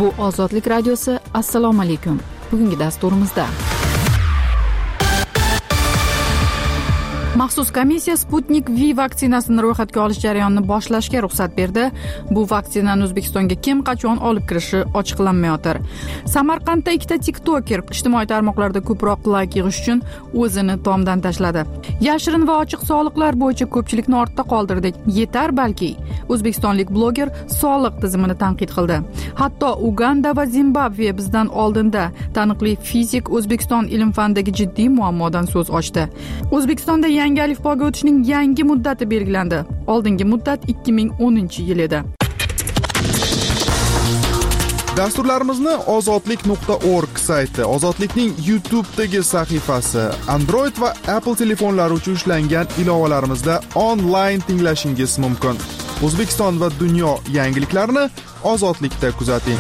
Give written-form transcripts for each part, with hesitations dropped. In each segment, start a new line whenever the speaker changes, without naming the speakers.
Bu Ozodlik radiosi. Assalomu alaykum. Bugungi dasturimizda maxsus komissiya Sputnik V vaksinasini ro'yxatga olish jarayonini boshlashga ruxsat berdi. Bu vaksinani O'zbekistonga kim qachon olib kirishi ochiqlanmayotir. Samarqandda ikkita tiktoker ijtimoiy tarmoqlarda ko'proq layk yig'ish uchun o'zini tomdan tashladi. Yashirin va ochiq soliqlar bo'yicha ko'pchilikni ortda qoldirdik. Yetar balki. O'zbekistonlik bloger soliq tizimini tanqid qildi. Hatto Uganda va Zimbabve bizdan oldinda. Taniqli fizik O'zbekiston ilm-fandagi jiddiy muammodan so'z ochdi. O'zbekistonda yangi alifboga o'tishning yangi muddati belgilandi. Oldingi muddat 2010-yil edi.
Dasturlarimizni ozodlik.org sayti, Ozodlikning YouTube'dagi sahifasi, Android va Apple telefonlari uchun ishlangan ilovalarimizda onlayn tinglashingiz mumkin. O'zbekiston va dunyo yangiliklarini Ozodlikda kuzating.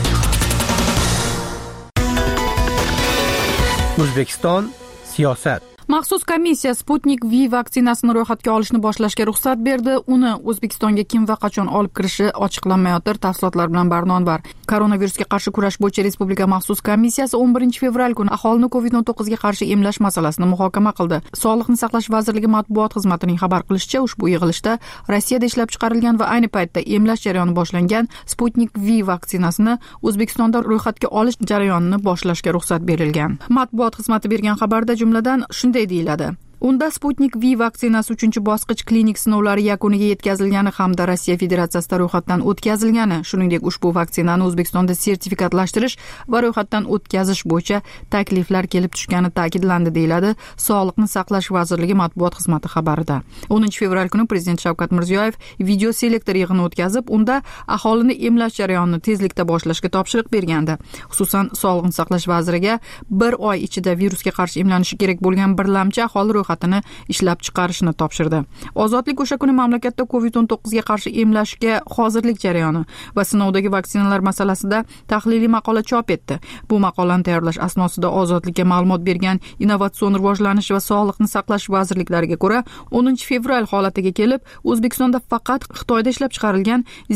O'zbekiston siyosat.
Maxsus komissiya Sputnik V vaksinasini ro'yxatga olishni boshlashga ruxsat berdi. Uni O'zbekistonga kim va qachon olib kirishi ochiqlanmayotir. Tafsilotlar bilan Barnon var. Koronavirusga qarshi kurash bo'yicha Respublika maxsus komissiyasi 11 fevral kuni aholini COVID-19 ga qarshi emlash masalasini muhokama qildi. Sog'liqni saqlash vazirligi matbuot xizmatining xabar qilishicha, ushbu yig'ilishda Rossiyada ishlab chiqarilgan va ayni paytda emlash jarayoni boshlangan Sputnik V vaksinasini O'zbekistonda ro'yxatga olish jarayonini boshlashga ruxsat berilgan. Matbuot xizmati bergan xabarda jumladan shunday deyiladi. Unda Sputnik V vaksinasi 3-bosqich klinik sinovlari yakuniga yetkazilgani hamda Rossiya Federatsiyasida ro'yxatdan o'tkazilgani, shuningdek ushbu vaksinani O'zbekistonda sertifikatlashtirish va ro'yxatdan o'tkazish bo'yicha takliflar kelib tushgani ta'kidlandi, deyiladi Sog'liqni saqlash vazirligi matbuot xizmati xabarida. 10 fevral kuni Prezident Shavkat Mirziyoyev video selektor yig'ini o'tkazib, unda aholini emlash jarayonini tezlikda boshlashga topshiriq bergandi. Xususan, Sog'liqni saqlash vaziriga 1 oy ichida virusga qarshi emlanishi kerak bo'lgan birlamchi aholi ro'yxatini ishlab chiqarishni topshirdi. Ozodlik o'sha kuni mamlakatda COVID-19 ga qarshi emlashga hozirlik jarayoni va sinovdagi vaksinalar masalasida tahliliy maqola chop etdi. Bu maqolani tayyorlash asnosida Ozodlikka ma'lumot bergan Innovatsion rivojlanish va Sog'liqni saqlash vazirliklariga ko'ra, 10 fevral holatiga kelib, O'zbekistonda faqat Xitoyda ishlab chiqarilgan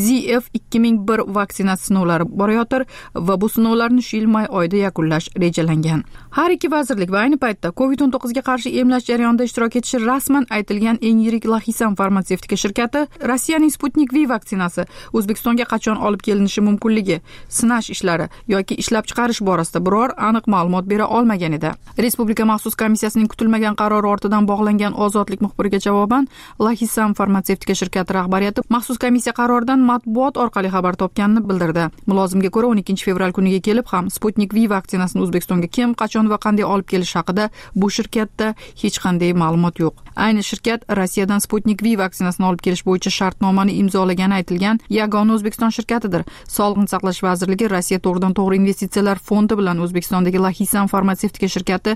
ZF2001 vaksinasi sinovlari borayotir va bu sinovlarni shu yil may oyida yakunlash rejalangan. Har ikki vazirlik va ayni paytda COVID-19 ga qarshi emlash jarayonida ishtirok etishi rasman aytilgan eng yirik Lahisan farmatsevtika shirkati Rossiyaning Sputnik V vaksinasi O'zbekistonga qachon olib kelinishi mumkinligi, sinash ishlari yoki ishlab chiqarish borasida biror aniq ma'lumot bera olmagan edi. Respublika maxsus komissiyasining kutilmagan qarori ortidan bog'langan Ozodlik muxbiriga javoban Lahisan farmatsevtika shirkati rahbariyati maxsus komissiya qaroridan matbuot orqali xabar topganini bildirdi. Mulozimga ko'ra 12 fevral kuniga kelib ham Sputnik V vaksinasini O'zbekistonga kim, qachon va qanday olib kelish haqida bu shirkatda hech qanday ma'lumot yo'q. Ayni shirkat Rossiyadan Sputnik V vaksinasini olib kelish bo'yicha shartnomani imzolagani aytilgan yagona O'zbekiston shirkatidir. Sog'liqni saqlash vazirligi Rossiya to'g'ridan-to'g'ri investitsiyalar fondi bilan O'zbekistondagi Lahisan farmatsevtika shirkati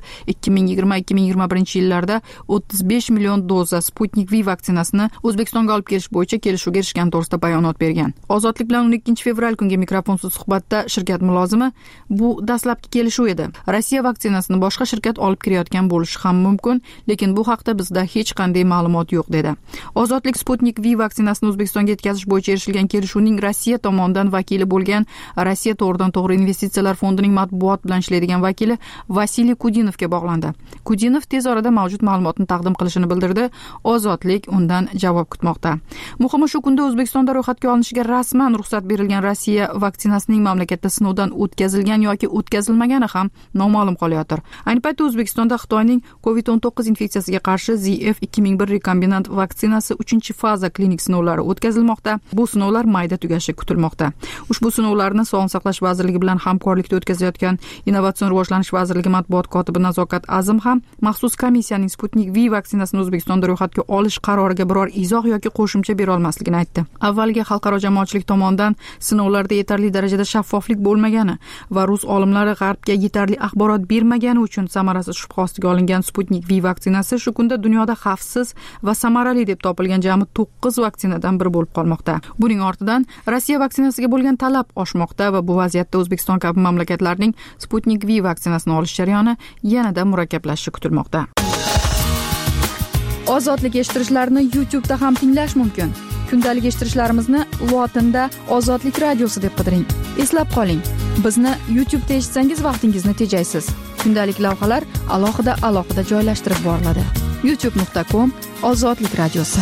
2020-2021 yillarda 35 million doza Sputnik V vaksinasini O'zbekistonga olib kelish bo'yicha kelishuvga erishgan to'g'risida bayonot bergan. Ozodlik bilan 12 fevral kungi mikrofonsiz suhbatda shirkat mulozimi bu dastlabki kelishuv edi. Rossiya vaksinasini boshqa shirkat olib kirayotgan bo'lishi ham mumkin, lekin bu haqda bizda hech qanday ma'lumot yo'q, dedi. Ozodlik Sputnik V vaksinasini O'zbekistonga yetkazish bo'yicha erishilgan kelishuvning Rossiya tomonidan vakili bo'lgan Rossiya to'g'ridan-to'g'ri investitsiyalar fondining matbuot bilan ishlaydigan vakili Vasiliy Kudinovga bog'landi. Kudinov tez orada mavjud ma'lumotni taqdim qilishini bildirdi. Ozodlik undan javob kutmoqda. Muhimi shu kunda O'zbekistonda ro'yxatga olinishiga rasman ruxsat berilgan Rossiya vaksinasining mamlakatda sinovdan o'tkazilgan yoki o'tkazilmagani ham noma'lum qolayotir. Ayni paytda O'zbekistonda Xitoyning COVID-19 infeksiyasiga qarshi ZF2001 rekombinant vaksinasi 3-faza klinik sinovlari o'tkazilmoqda. Bu sinovlar mayda tugashi kutilmoqda. Ushbu sinovlarni Sog'liqni saqlash vazirligi bilan hamkorlikda o'tkazayotgan Innovatsion rivojlanish vazirligi matbuot kotibi Nazokat Azim ham maxsus komissiyaning Sputnik V vaksinasini O'zbekistonda ro'yxatga olish qaroriga biror izoh yoki qo'shimcha bera olmasligini aytdi. Avvaliga xalqaro jamoatchilik tomonidan sinovlarda yetarli darajada shaffoflik bo'lmagani va rus olimlari G'arbga yetarli axborot bermagani uchun samarasiz shubha ostiga olingan Sputnik V vaksinasi shu kunda dunyoda xavfsiz va samarali deb topilgan jami 9 vaksinadan biri bo'lib qolmoqda. Buning ortidan Rossiya vaksinasiga bo'lgan talab oshmoqda va bu vaziyatda O'zbekiston kabi mamlakatlarning Sputnik V vaksinasini olish jarayoni yanada murakkablashishi kutilmoqda. Ozodlik eshittirishlarini YouTube'da ham tinglash mumkin. Kundalik eshittirishlarimizni lotinda Ozodlik radiosi deb qidiring. Eslab qoling, Bizni YouTube'da eshitsangiz vaqtingizni tejaysiz. Kundalik lavhalar alohida joylashtirib boriladi. youtube.com/ozodlik radiosi.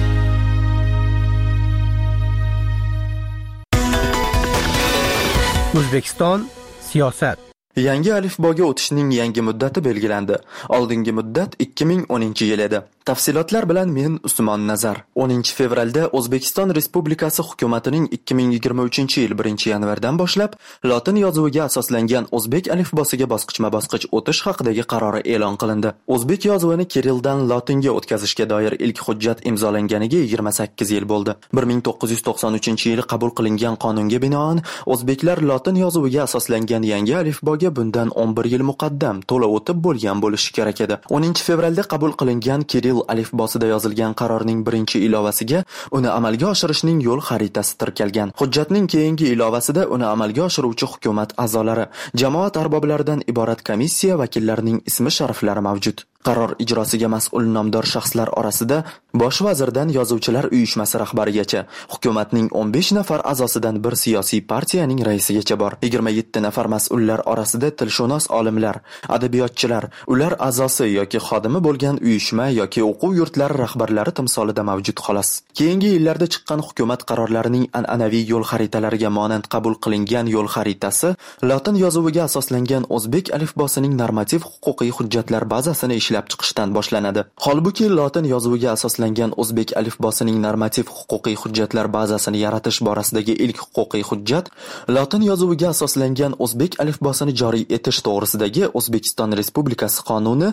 O'zbekiston siyosat.
Yangi alifboga o'tishning yangi muddati belgilandi. Oldingi muddat 2010 yil edi. Tafsilotlar bilan men Usmon Nazar. 10 fevralda O'zbekiston Respublikasi hukumatining 2023-yil 1-yanvardan boshlab lotin yozuviga asoslangan o'zbek alifbosiga bosqichma-bosqich o'tish haqidagi qarori e'lon qilindi. O'zbek yozuvini kirilldan lotinga o'tkazishga doir ilk hujjat imzolanganiga 28 yil bo'ldi. 1993-yili qabul qilingan qonunga binoan o'zbeklar lotin yozuviga asoslangan yangi alifboga bundan 11 yil muqaddam to'la o'tib bo'lgan bo'lishi kerak edi. 10 fevralda qabul qilingan kirill alifbosida yozilgan qarorning birinchi ilovasiga uni amalga oshirishning yo'l xaritasi tirkalgan. Hujjatning keyingi ilovasida uni amalga oshiruvchi hukumat a'zolari, jamoat arboblaridan iborat komissiya vakillarining ismi shariflari mavjud. Qaror ijrosiga mas'ul nomdor shaxslar orasida bosh vazirdan yozuvchilar uyushmasi rahbarigacha, hukumatning 15 nafar a'zosidan bir siyosiy partiyaning raisigacha bor. 27 nafar mas'ullar orasida tilshunos olimlar, adabiyotchilar, ular a'zosi yoki xodimi bo'lgan uyushma yoki o'quv yurtlari rahbarlari timsolida mavjud xolos. Keyingi yillarda chiqqan hukumat qarorlarining an'anaviy yo'l xaritalariga monand qabul qilingan yo'l xaritasi lotin yozuviga asoslangan o'zbek alifbosining normativ huquqiy hujjatlar bazasini ishlab chiqishdan boshlanadi. Holbuki lotin yozuviga asoslangan o'zbek alifbosining normativ huquqiy hujjatlar bazasini yaratish borasidagi ilk huquqiy hujjat lotin yozuviga asoslangan o'zbek alifbosini joriy etish to'g'risidagi O'zbekiston Respublikasi qonuni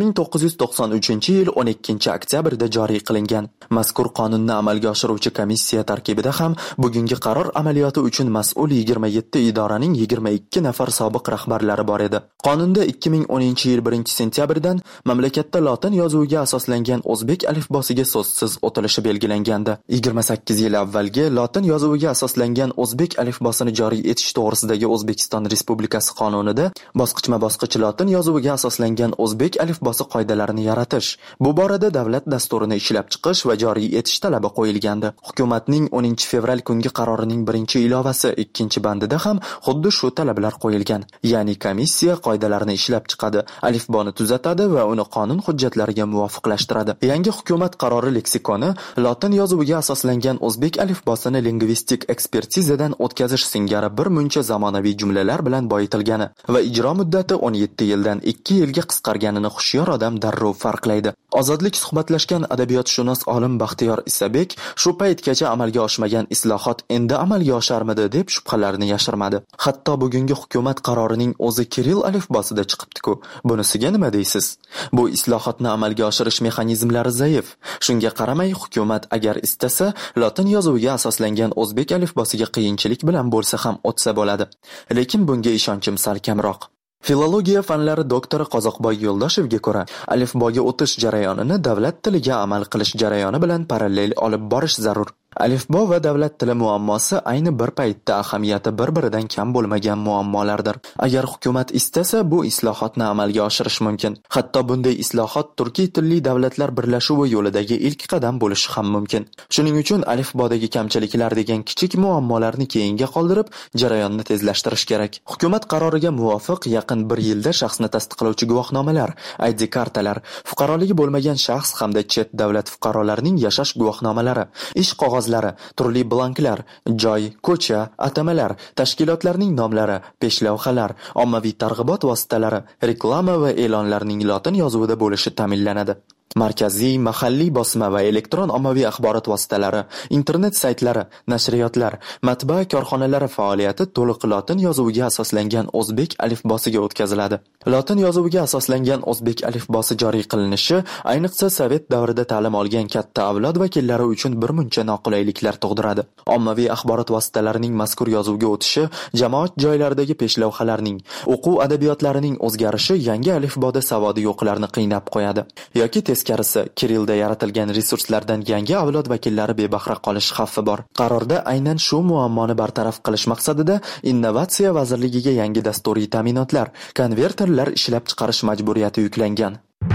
1993-yil 12-oktyabrda joriy qilingan. Mazkur qonunni amalga oshiruvchi komissiya tarkibida ham bugungi qaror amaliyoti uchun mas'ul 27 idoraning 22 nafar sobiq rahbarlari bor edi. Qonunda 2010-yil 1-sentyabrdan mamlakatda lotin yozuviga asoslangan o'zbek alifbosiga so'zsiz o'tilishi belgilangandi. 28 yil avvalgi lotin yozuviga asoslangan o'zbek alifbosini joriy etish to'g'risidagi O'zbekiston Respublikasi qonunida bosqichma-bosqich lotin yozuviga asoslangan o'zbek alifbosi qoidalarini yaratish, bu borada davlat dasturini ishlab chiqish va joriy etish talabi qo'yilgandi. Hukumatning 10 fevral kungi qarorining 1-ilovasi 2-bandida ham xuddi shu talablar qo'yilgan. Ya'ni komissiya qoidalarni ishlab chiqadi, alifboni tuzatadi va uni qonun hujjatlariga muvofiqlashtiradi. Yangi hukumat qarori leksikoni lotin yozuviga asoslangan o'zbek alifbosini lingvistik ekspertizadan o'tkazish singari bir muncha zamonaviy jumlalar bilan boyitilgani va ijro muddati 17 yildan 2 yilga qisqarganini hushyor odam darrov farqlaydi. Ozodlik suhbatlashgan adabiyotshunos olim Baxtiyor Isabek shu paytgacha amalga oshmagan islohot endi amalga osharmidi deb shubhalarini yashirmadi. Hatto bugungi hukumat qarorining o'zi kirill alifbosida chiqibdi-ku. Bunisiga nima deysiz? Bu islohotni amalga oshirish mexanizmlari zaif. Shunga qaramay hukumat agar istasa lotin yozuviga asoslangan o'zbek alifbosiga qiyinchilik bilan bo'lsa ham o'tsa bo'ladi. Lekin bunga ishonchim sal kamroq. Filologiya fanlari doktori Qozoqboy Yo'ldoshevga ko'ra, alifboga o'tish jarayonini davlat tiliga amal qilish jarayoni bilan parallel olib borish zarur. Alifbo va davlat tili muammosi ayni bir paytda ahamiyati bir-biridan kam bo'lmagan muammolardir. Agar hukumat istasa, bu islohotni amalga oshirish mumkin. Hatto bunday islohot turkiy tilli davlatlar birlashuvi yo'lidagi ilk qadam bo'lishi ham mumkin. Shuning uchun alifbodagi kamchiliklar degan kichik muammolarni keyinga qoldirib, jarayonni tezlashtirish kerak. Hukumat qaroriga muvofiq yaqin 1 yilda shaxsni tasdiqlovchi guvohnomalar, ID kartalar, fuqaroligi bo'lmagan shaxs hamda chet davlat fuqarolarining yashash guvohnomalari, ish qog'ozlari, turli blanklar, joy, ko'cha, atamalar, tashkilotlarning nomlari, peshlavhalar, ommaviy targ'ibot vositalari, reklama va e'lonlarning lotin yozuvida bo'lishi ta'minlanadi. Markaziy, mahalliy bosma va elektron ommaviy axborot vositalari, internet saytlari, nashriyotlar, matbaa korxonalari faoliyati to'liq lotin yozuviga asoslangan o'zbek alifbosiga o'tkaziladi. Lotin yozuviga asoslangan o'zbek alifbosi joriy qilinishi, ayniqsa Sovet davrida ta'lim olgan katta avlod vakillari uchun bir muncha noqulayliklar tug'diradi. Ommaviy axborot vositalarining mazkur yozuvga o'tishi, jamoat joylaridagi peshlavhalarning, o'quv adabiyotlarining o'zgarishi yangi alifboda savodi yo'qlarni qiynab qo'yadi. Yoki teskarisi, kirilda yaratilgan resurslardan yangi avlod vakillari bebahra qolish xavfi bor. Qarorda aynan shu muammoni bartaraf qilish maqsadida Innovatsiya vazirligiga yangi dasturiy ta'minotlar, konverterlar ishlab chiqarish majburiyati yuklangan.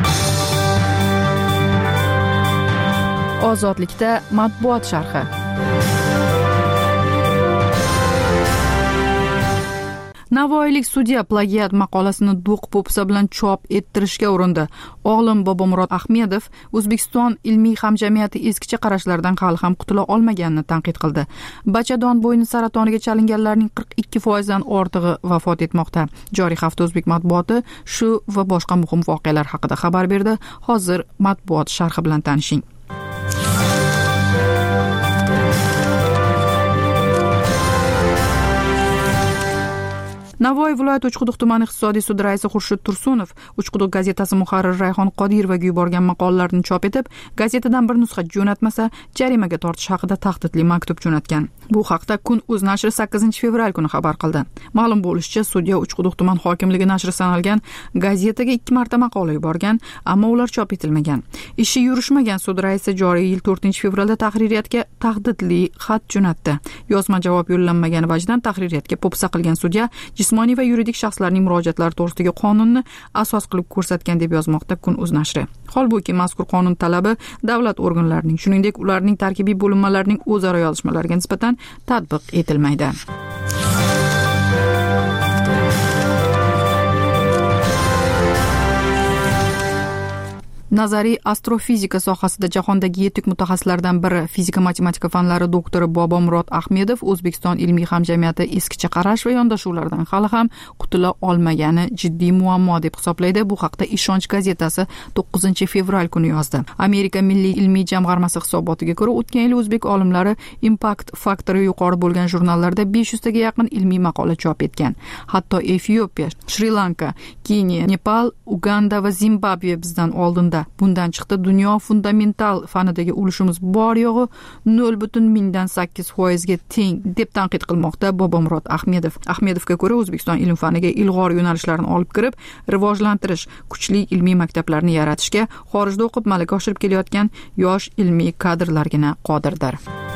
Ozodlikda matbuot sharhi. Navoiylik sudya plagiat maqolasini do'q po'pisa bilan chop ettirishga urindi. O'g'lim Bobomurod Ahmedov O'zbekiston ilmiy hamjamiyati eskicha qarashlardan hali ham qutula olmaganini tanqid qildi. Bachadon bo'yni saratoniga chalinganlarning 42% ortig'i vafot etmoqda. Joriy hafta o'zbek matbuoti shu va boshqa muhim voqealar haqida xabar berdi. Hozir matbuot sharhi bilan tanishing. Navoiy viloyati Uchquduq tumani iqtisodiy sudi raisi Xurshid Tursunov Uchquduq gazetasi muharriri Rayhon Qodirovaga yuborgan maqolalarni chop etib, gazetadan bir nusxa jo'natmasa jarimaga tortish haqida tahdidli maktub jo'natgan. Bu haqda Kun.uz nashri 8-fevral kuni xabar qildi. Ma'lum bo'lishicha, sudya Uchquduq tuman hokimligi nashri sanalgan gazetaga 2 marta maqola yuborgan, ammo ular chop etilmagan. Ishi yurishmagan sud raisi joriy yil 4-fevralda tahririyatga tahdidli xat jo'natdi. Yozma javob yo'llanmagani vajdan tahririyatga po'pisa qilgan sudya jismoniy va yuridik shaxslarning murojaatlari to'g'risidagi qonunni asos qilib ko'rsatgan deb yozmoqda Kun.uz nashri. Holbuki mazkur qonun talabi davlat organlarining, shuningdek ularning tarkibiy bo'linmalarining o'zaro yozishmalariga nisbatan tatbiq etilmaydi. Nazariy astrofizika sohasida jahondagi yetuk mutaxassislardan biri, fizika-matematika fanlari doktori Bobomurod Ahmedov O'zbekiston ilmiy hamjamiyati eskicha qarash va yondashuvlardan hali ham qutula olmagani jiddiy muammo deb hisoblaydi. Bu haqda Ishonch gazetasi 9-fevral kuni yozdi. Amerika Milliy ilmiy jamg'armasi hisobotiga ko'ra, o'tgan yil o'zbek olimlari impact faktori yuqori bo'lgan jurnallarda 500 taga yaqin ilmiy maqola chop etgan. Hatto Efiopiya, Shri-Lanka, Keniya, Nepal, Uganda va Zimbabve bizdan oldinda. Bundan chiqdi, dunyo fundamental fanidagi ulushimiz bor yo'g'i 0.8% ga teng deb tanqid qilmoqda Bobomurod Ahmedov. Ahmedovga ko'ra, O'zbekiston ilm faniga ilg'or yo'nalishlarni olib kirib, rivojlantirish, kuchli ilmiy maktablarni yaratishga xorijda o'qib malaka oshirib kelayotgan yosh ilmiy kadrlargina qodirdir.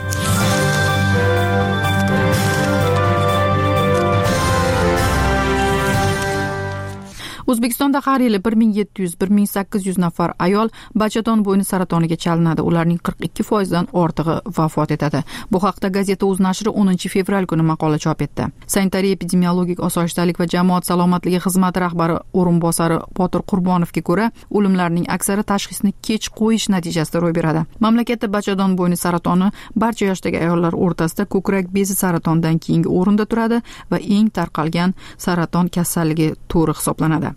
O'zbekistonda har yili 1700-1800 nafar ayol bachadon bo'yni saratoniga chalinadi. Ularning 42%dan ortig'i vafot etadi. Bu haqda Gazeta.uz nashri 10-fevral kuni maqola chop etdi. Sanitariya epidemiologik osoyishtalik va jamoat salomatligi xizmati rahbari o'rinbosari Botir Qurbonovga ko'ra, o'limlarning aksari tashxisni kech qo'yish natijasida ro'y beradi. Mamlakatda bachadon bo'yni saratoni barcha yoshdagi ayollar o'rtasida ko'krak bezi saratonidan keyingi o'rinda turadi va eng tarqalgan saraton kasalligi turi hisoblanadi.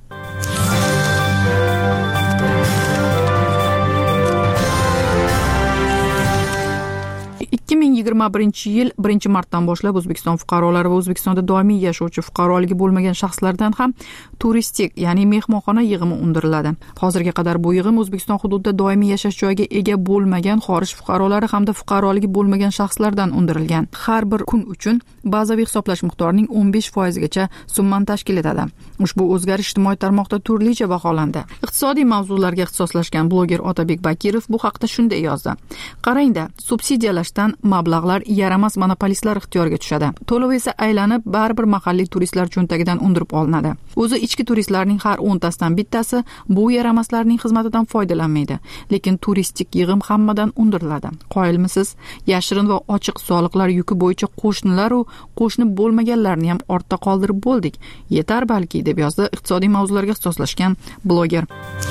2021 yil 1-martdan boshlab O'zbekiston fuqarolari va O'zbekistonda doimiy yashovchi fuqaroligi bo'lmagan shaxslardan ham turistik, ya'ni mehmonxona yig'imi undiriladi. Hozirga qadar bu yig'im O'zbekiston hududida doimiy yashash joyiga ega bo'lmagan xorij fuqarolari hamda fuqaroligi bo'lmagan shaxslardan undirilgan. Har bir kun uchun bazaviy hisoblash miqdorining 15% gacha summani tashkil etadi. Ushbu o'zgarish ijtimoiy tarmoqda turlicha baholandi. Iqtisodiy mavzularga ixtisoslashgan bloger Otabek Bakirov bu haqda shunday yozdi: "Qarangda, subsidiyalashdan mablag'lar yaramas monopolistlar ixtiyoriga tushadi. To'lov esa aylanib baribir mahalliy turistlar cho'ntagidan undirib olinadi. O'zi ichki turistlarning har 10 tasidan bittasi bu yaramaslarning xizmatidan foydalanmaydi. Lekin turistik yig'im hammadan undiriladi. Qoyilmisiz? Yashirin va ochiq soliqlar yuki bo'yicha qo'shnilar u qo'shni bo'lmaganlarni ham ortda qoldirib bo'ldik. Yetar balki", deb yozdi iqtisodiy mavzularga ixtisoslashgan bloger.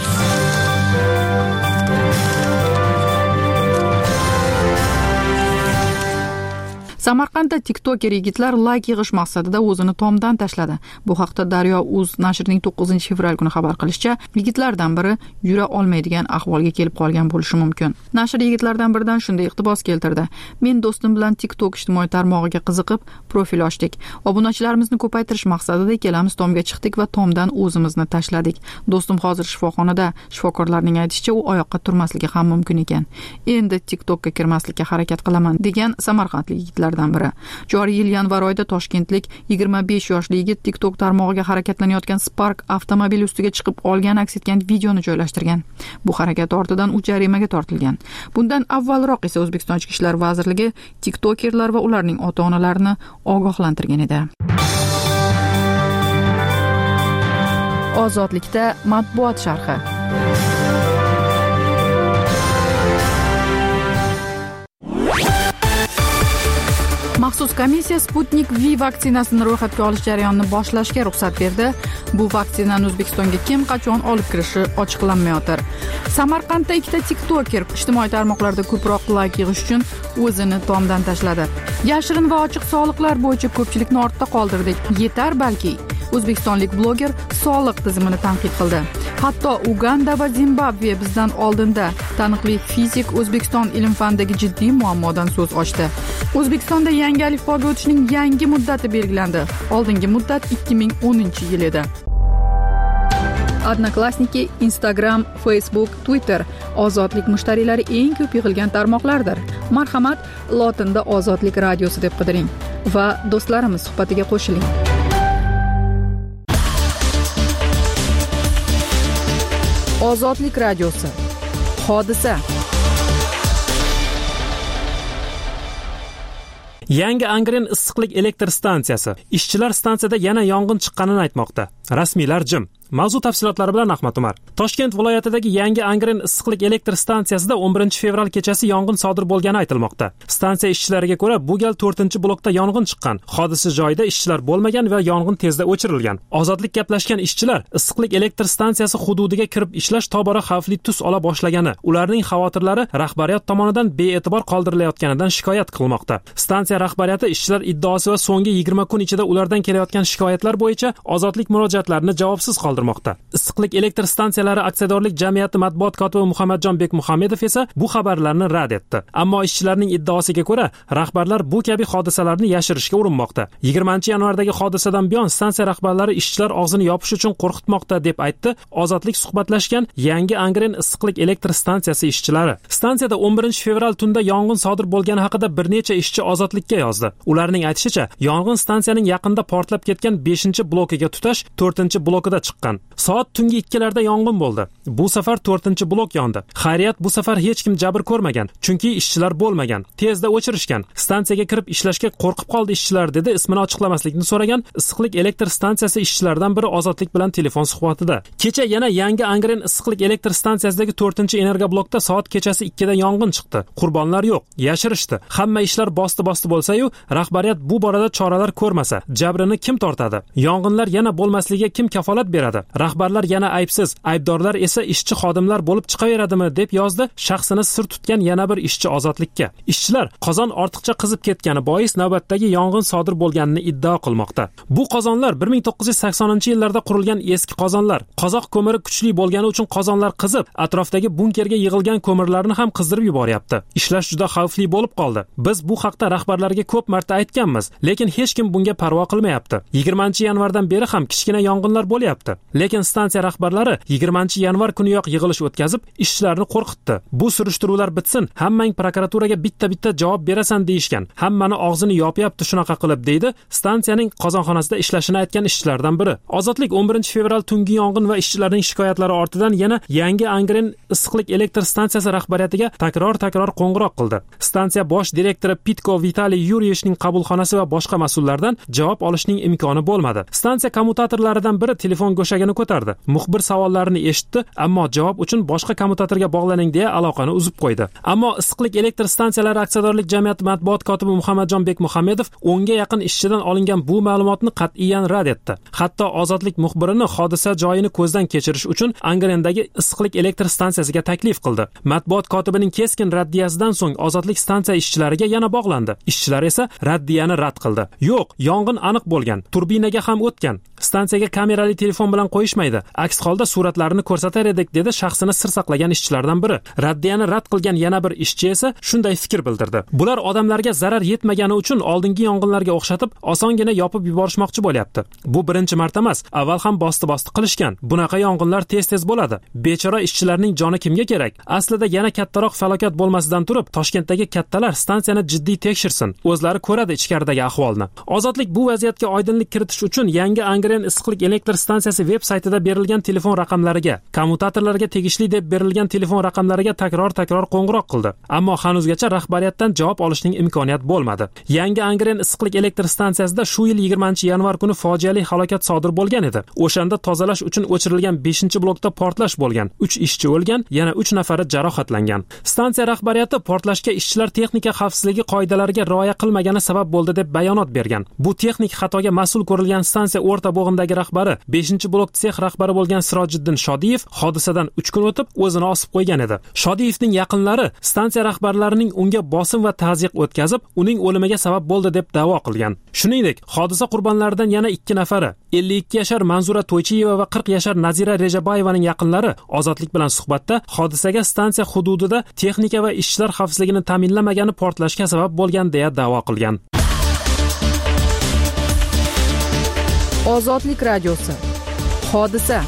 Samarqandda TikToker yigitlar layk yig'ish maqsadida o'zini tomdan tashladi. Bu haqda Daryo.uz nashrining 9-fevral kuni xabar qilishicha, yigitlardan biri yura olmaydigan ahvolga kelib qolgan bo'lishi mumkin. Nashr yigitlardan biridan shunday iqtibos keltirdi: "Men do'stim bilan TikTok ijtimoiy tarmog'iga qiziqib, profil ochdik. Obunachilarimizni ko'paytirish maqsadida ikkalamiz tomga chiqdik va tomdan o'zimizni tashladik. Do'stim hozir shifoxonada. Shifokorlarning aytishicha, u oyoqqa turmasligi ham mumkin ekan. Endi TikTokka kirmaslikka harakat qilaman", degan samarqandlik yigitlar biri. Joriy yil yanvar oyida toshkentlik 25 yoshli yigit TikTok tarmog'iga harakatlanayotgan Spark avtomobili ustiga chiqib olgan aks etgan videoni joylashtirgan. Bu harakat ortidan u jarimaga tortilgan. Bundan avvalroq esa O'zbekiston Ichki ishlar vazirligi TikTokerlar va ularning ota-onalarini ogohlantirgan edi. Ozodlikda matbuot sharhi. Maxsus komissiya Sputnik V vaksinasini ro'yxatga olish jarayonini boshlashga ruxsat berdi. Bu vaksinani O'zbekistonga kim qachon olib kirishi ochiqlanmayotir. Samarqandda ikkita TikToker ijtimoiy tarmoqlarda ko'proq layk yig'ish uchun o'zini tomdan tashladi. Yashirin va ochiq soliqlar bo'yicha ko'pchilikni ortda qoldirdik. Yetar balki. O'zbekistonlik bloger soliq tizimini tanqid qildi. Hatto Uganda va Zimbabve bizdan oldinda. Taniqli fizik O'zbekiston ilm-fandagi jiddiy muammodan so'z ochdi. O'zbekistonda yangi alifboga o'tishning yangi muddati belgilandi. Oldingi muddat 2010-yil edi. Odnoklassniki, Instagram, Facebook, Twitter ozodlik mushtariylari eng ko'p yig'ilgan tarmoqlardir. Marhamat, lotinda Ozodlik radiosi deb qidiring va do'stlarimiz suhbatiga qo'shiling. Ozodlik radiosi. Hodisa.
Yangi Angren issiqlik elektr stansiyasi. Ishchilar stansiyada yana yong'in chiqqanini aytmoqda. Rasmiylar jim. Mavzu tafsilotlari bilan Ahmad Umar. Toshkent viloyatidagi yangi Angren issiqlik elektr stansiyasida 11-fevral kechasi yong'in sodir bo'lgani aytilmoqda. Stansiya ishchilariga ko'ra, bu gal 4-blokda yong'in chiqqan. Hodisa joyida ishchilar bo'lmagan va yong'in tezda o'chirilgan. Ozodlik gaplashgan ishchilar issiqlik elektr stansiyasi hududiga kirib ishlash tobora xavfli tus ola boshlagani, ularning xavotirlari rahbariyat tomonidan bee'tibor qoldirilayotganidan shikoyat qilmoqda. Stansiya rahbariyati ishchilar iddaosi va so'nggi 20 kun ichida ulardan kelayotgan shikoyatlar bo'yicha ozodlik murojaatlarini javobsiz qoldirmoqda. Issiqlik elektr stansiyalari aksiyadorlik jamiyati matbuot kotibi Muhammadjon Bekmuhammedov esa bu xabarlarni rad etdi. Ammo ishchilarning iddaosiga ko'ra, rahbarlar bu kabi hodisalarni yashirishga urinmoqda. 20-yanvardagi hodisadan buyon stansiya rahbarlari ishchilar og'zini yopish uchun qo'rqitmoqda deb aytdi Ozodlik suhbatlashgan yangi Angren issiqlik elektr stansiyasi ishchilari. Stansiyada 11-fevral tunda yong'in sodir bo'lgani haqida bir necha ishchi Ozodlikka yozdi. Ularning aytishicha, yong'in stansiyaning yaqinda portlab ketgan 5-blokiga tutash 4-blokida chiqqan. Soat tungi 2larda yong'in bo'ldi. Bu safar 4-blok yondi. Xayriyat, bu safar hech kim jabr ko'rmagan, chunki ishchilar bo'lmagan. Tezda o'chirishgan. Stansiyaga kirib ishlashga qo'rqib qoldi ishchilar, dedi ismini ochiqlamaslikni so'ragan issiqlik elektr stansiyasi ishchilaridan biri Ozodlik bilan telefon suhbatida. Kecha yana yangi Angren issiqlik elektr stansiyasidagi 4-energoblokda soat kechasi 2da yong'in chiqdi. Qurbonlar yo'q, yashirishdi. Hamma ishlar bosti bo'lsa-yu, rahbariyat bu borada choralar ko'rmasa, jabrini kim tortadi? Yong'inlar yana bo'lmasligiga kim kafolat beradi? Rahbarlar yana aybsiz, aybdorlar esa ishchi xodimlar bo'lib chiqaveradimi, deb yozdi shaxsini sir tutgan yana bir ishchi Ozodlikka. Ishchilar qozon ortiqcha qizib ketgani bois navbatdagi yong'in sodir bo'lganini iddao qilmoqda. Bu qozonlar 1980-yillarda qurilgan eski qozonlar. Qozoq ko'miri kuchli bo'lgani uchun qozonlar qizib, atrofdagi bunkerga yig'ilgan ko'mirlarni ham qizdirib yuboryapti. Ishlash juda xavfli bo'lib qoldi. Biz bu haqda rahbarlarga ko'p marta aytganmiz, lekin hech kim bunga parvo qilmayapti. 20-yanvardan beri ham kichkina yong'inlar bo'lyapti. Lekin stansiya rahbarlari 20-yanvar kuniyoq yig'ilish o'tkazib, ishchilarni qo'rqitdi. Bu surishtiruvlar bitsin, hammang prokuraturaga bitta javob berasan deyishgan. Hammani og'zini yopyapti shunaqa qilib, deydi stansiyaning qozonxonasida ishlashini aytgan ishchilardan biri. Ozodlik 11-fevral tungi yong'in va ishchilarning shikoyatlari ortidan yana yangi Angren issiqlik elektr stansiyasi rahbariyatiga takror qo'ng'iroq qildi. Stansiya bosh direktori Pitko Vitaliy Yuriyevning qabulxonasi va boshqa mas'ullardan javob olishning imkoni bo'lmadi. Stansiya kommutatorlaridan biri telefon go'shagini ko'tardi. Muxbir savollarini eshitdi, ammo javob uchun boshqa kommutatorga bog'laning deya aloqani uzib qo'ydi. Ammo issiqlik elektr stansiyalari aksiyadorlik jamiyati matbuot kotibi Muhammadjon Bekmuhammedov 10ga yaqin ishchidan olingan bu ma'lumotni qat'iyan rad etdi. Hatto Ozodlik muxbirini hodisa joyini ko'zdan kechirish uchun Angrendagi issiqlik elektr stansiyasiga taklif qildi. Matbuot kotibining keskin raddiyasidan so'ng Ozodlik stansiya ishchilariga yana bog'landi. Ishchilar esa raddiyani rad qildi. Yo'q, yong'in aniq bo'lgan, turbinaga ham o'tgan. Stansiyaga kamerali telefon bilan qo'yishmaydi. Aks holda suratlarini ko'rsatar edik, dedi shaxsini sir saqlagan ishchilardan biri. Raddiyani rad qilgan yana bir ishchi esa shunday fikr bildirdi. Bular odamlarga zarar yetmagani uchun oldingi yong'inlarga o'xshatib osongina yopib yuborishmoqchi bo'lyapti. Bu birinchi marta emas, avval ham bosti qilishgan. Bunaqa yong'inlar tez bo'ladi. Bechora ishchilarning joni kimga kerak? Aslida yana kattaroq falokat bo'lmasidan turib, Toshkentdagi kattalar stansiyani jiddiy tekshirsin. O'zlari ko'radi ichkaridagi ahvolni. Ozodlik bu vaziyatga oydinlik kiritish uchun yangi Angren issiqlik elektr stansiyasi veb saytida berilgan telefon raqamlariga, kommutatorlarga tegishli deb berilgan telefon raqamlariga takror qo'ng'iroq qildi. Ammo hanuzgacha rahbariyatdan javob olishning imkoniyati bo'lmadi. Yangi Angren issiqlik elektr stansiyasida shu yil 20-yanvar kuni fojiali halokat sodir bo'lgan edi. O'shanda tozalash uchun o'chirilgan 5-blokda portlash bo'lgan. 3 ishchi o'lgan, yana 3 nafari jarohatlangan. Stansiya rahbariyati portlashga ishchilar texnika xavfsizligi qoidalariga rioya qilmagani sabab bo'ldi deb bayonot bergan. Bu texnik xatoga mas'ul ko'rilgan stansiya o'rta bo'g'indagi rahbari, 5-blok sex rahbari bo'lgan Sirojiddin Shodiyev hodisadan 3 kun o'tib o'zini osib qo'ygan edi. Shodiyevning yaqinlari stansiya rahbarlarining unga bosim va ta'ziq o'tkazib, uning o'limiga sabab bo'ldi deb da'vo qilgan. Shuningdek, hodisa qurbonlaridan yana 2 nafari, 52 yashar Manzura To'ychiyeva va 40 yashar Nazira Rejabayevaning yaqinlari Ozodlik bilan suhbatda hodisaga stansiya hududida texnika va ishchilar xavfsizligini ta'minlamagani portlashga sabab bo'lgan deya da'vo qilgan.
Ozodlik radiosi. Hodisa.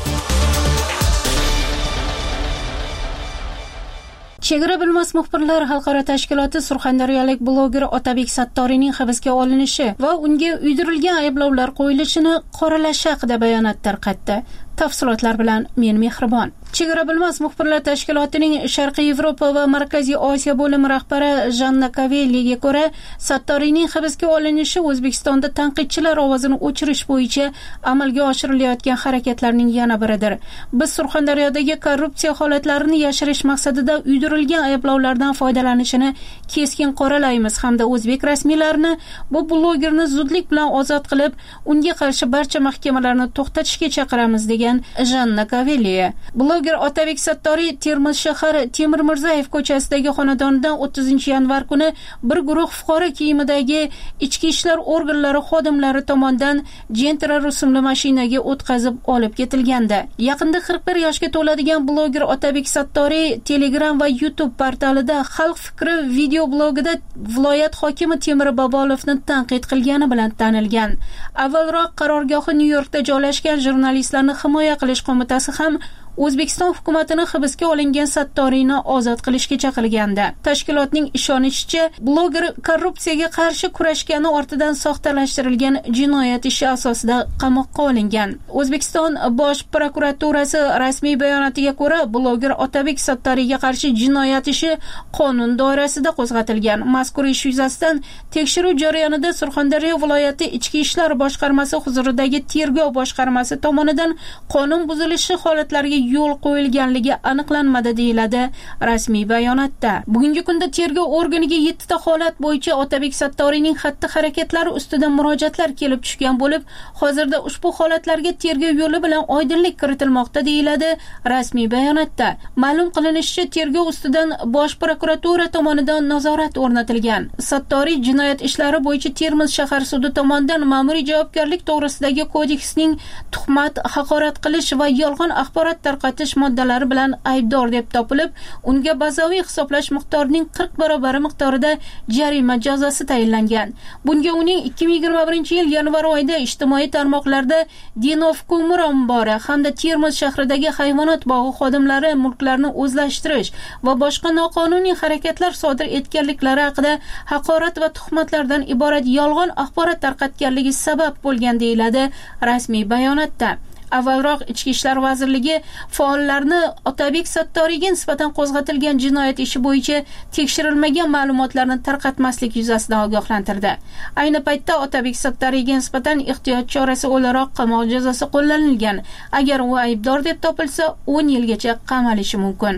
Chegara bilmas muxbirlar xalqaro tashkiloti surxondaryolik bloger Otabek Sattoriyning hibsga olinishi va unga uydirilgan ayblovlar qo'yilishini qoralash haqida bayonot tarqatdi. Tafsilotlar bilan men Mehribon. Chegara bilmas muxbirlar tashkilotining Sharqiy Yevropa va Markaziy Osiyo bo'limi rahbari Janna Kavelliga ko'ra, Sattoriyning hibsga olinishi O'zbekistonda tanqidchilar ovozini o'chirish bo'yicha amalga oshirilayotgan harakatlarning yana biridir. Biz Surxondaryodagi korrupsiya holatlarini yashirish maqsadida uydirilgan ayblovlardan foydalanishini keskin qoralaymiz hamda o'zbek rasmiylarini bu blogerni zudlik bilan ozod qilib, unga qarshi barcha mahkamalarni to'xtatishga chaqiramiz degan Janna Kavelliya. Bloger Otabek Sattoriy Termiz shahri Temir Mirzayev ko'chasidagi xonadonidan 30-yanvar kuni bir guruh fuqaro kiyimidagi ichki ishlar organlari xodimlari tomonidan Gentra rusumli mashinaga o'tkazib olib ketilgandi. Yaqinda 41 yoshga to'ladigan bloger Otabek Sattoriy Telegram va YouTube portalida Xalq fikri video blogida viloyat hokimi Temir Bobolovni tanqid qilgani bilan tanilgan. Avvalroq qarorgohi Nyu-Yorkda joylashgan jurnalistlarni himoya qilish qo'mitasi ham O'zbekiston hukumatini hibsga olingan Sattoriyni ozod qilishga chaqirgandi. Tashkilotning ishonishicha, bloger korrupsiyaga qarshi kurashgani ortidan soxtalashtirilgan jinoyat ishi asosida qamoqqa olingan. O'zbekiston Bosh prokuraturasi rasmiy bayonotiga ko'ra, bloger Otabek Sattoriyga qarshi jinoyat ishi qonun doirasida qo'zg'atilgan. Mazkur ish yuzasidan tekshiruv jarayonida Surxondaryo viloyati Ichki ishlar boshqarmasi huzuridagi tergov boshqarmasi tomonidan qonun buzilishi holatlariga yo'l qo'yilganligi aniqlanmadi deyiladi rasmiy bayonotda. Bugungi kunda tergov organiga 7 ta holat bo'yicha Otabek Sattoriyning xatti-harakatlari ustidan murojaatlar kelib tushgan bo'lib, hozirda ushbu holatlarga tergov yo'li bilan oydinlik kiritilmoqda deyiladi rasmiy bayonotda. Ma'lum qilinishicha, tergov ustidan Bosh prokuratura tomonidan nazorat o'rnatilgan. Sattoriy jinoyat ishlari bo'yicha Termiz shahar sudi tomonidan ma'muriy javobgarlik to'g'risidagi kodeksning tuhmat, haqorat qilish va yolg'on axborot tarqatish moddalari bilan aybdor deb topilib, unga bazaviy hisoblash miqdorining 40 barobar miqdorida jarima jazosi tayinlangan. Bunga uning 2021-yil yanvar oyida ijtimoiy tarmoqlarda Dinov ko'mir ombori hamda Termiz shahridagi hayvonot bog'i xodimlari mulklarini o'zlashtirish va boshqa noqonuniy harakatlar sodir etganliklari haqida haqorat va tuhmatlardan iborat yolg'on axborot tarqatganligi sabab bo'lgan deyiladi rasmiy bayonotda. Avvalroq Ichki ishlar vazirligi faollarni Otabek Sattoriyga nisbatan qo'zg'atilgan jinoyat ishi bo'yicha tekshirilmagan ma'lumotlarni tarqatmaslik yuzasidan ogohlantirdi. Ayni paytda Otabek Sattoriyga nisbatan ehtiyot chorasi o'laroq qamoq jazosi qo'llanilgan. Agar u aybdor deb topilsa, 10 yilgacha qamalishi mumkin.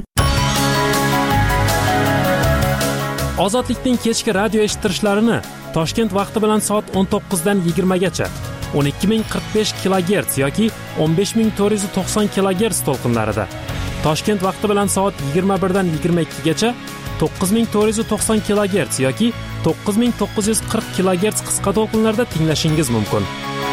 Ozodlikning kechki radio eshittirishlarini Toshkent vaqti bilan soat 19 dan 20 gacha 12045 kHz yoki 15490 kHz to'lqinlarida, Toshkent vaqti bilan soat 21 dan 22 gacha 9490 kHz yoki 9940 kHz qisqa to'lqinlarda tinglashingiz mumkin.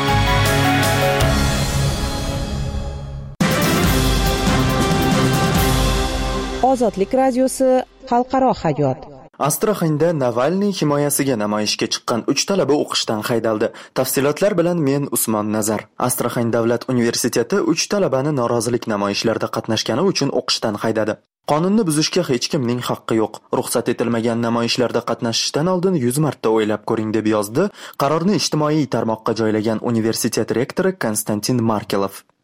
Ozodlik radiosi xalqaro hayot.
Astraxanda Navalniy himoyasiga namoyishga chiqqan 3 talaba o'qishdan haydaldi. Tafsilotlar bilan men Usmon Nazar. Astraxan davlat universiteti 3 talabani norozilik namoyishlarida qatnashgani uchun o'qishdan haydadi. Qonunni buzishga hech kimning haqqi yo'q. Ruxsat etilmagan namoyishlarda qatnashishdan oldin 100 marta o'ylab ko'ring deb yozdi qarorni ijtimoiy tarmoqqa joylagan universitet rektori Konstantin Markelov.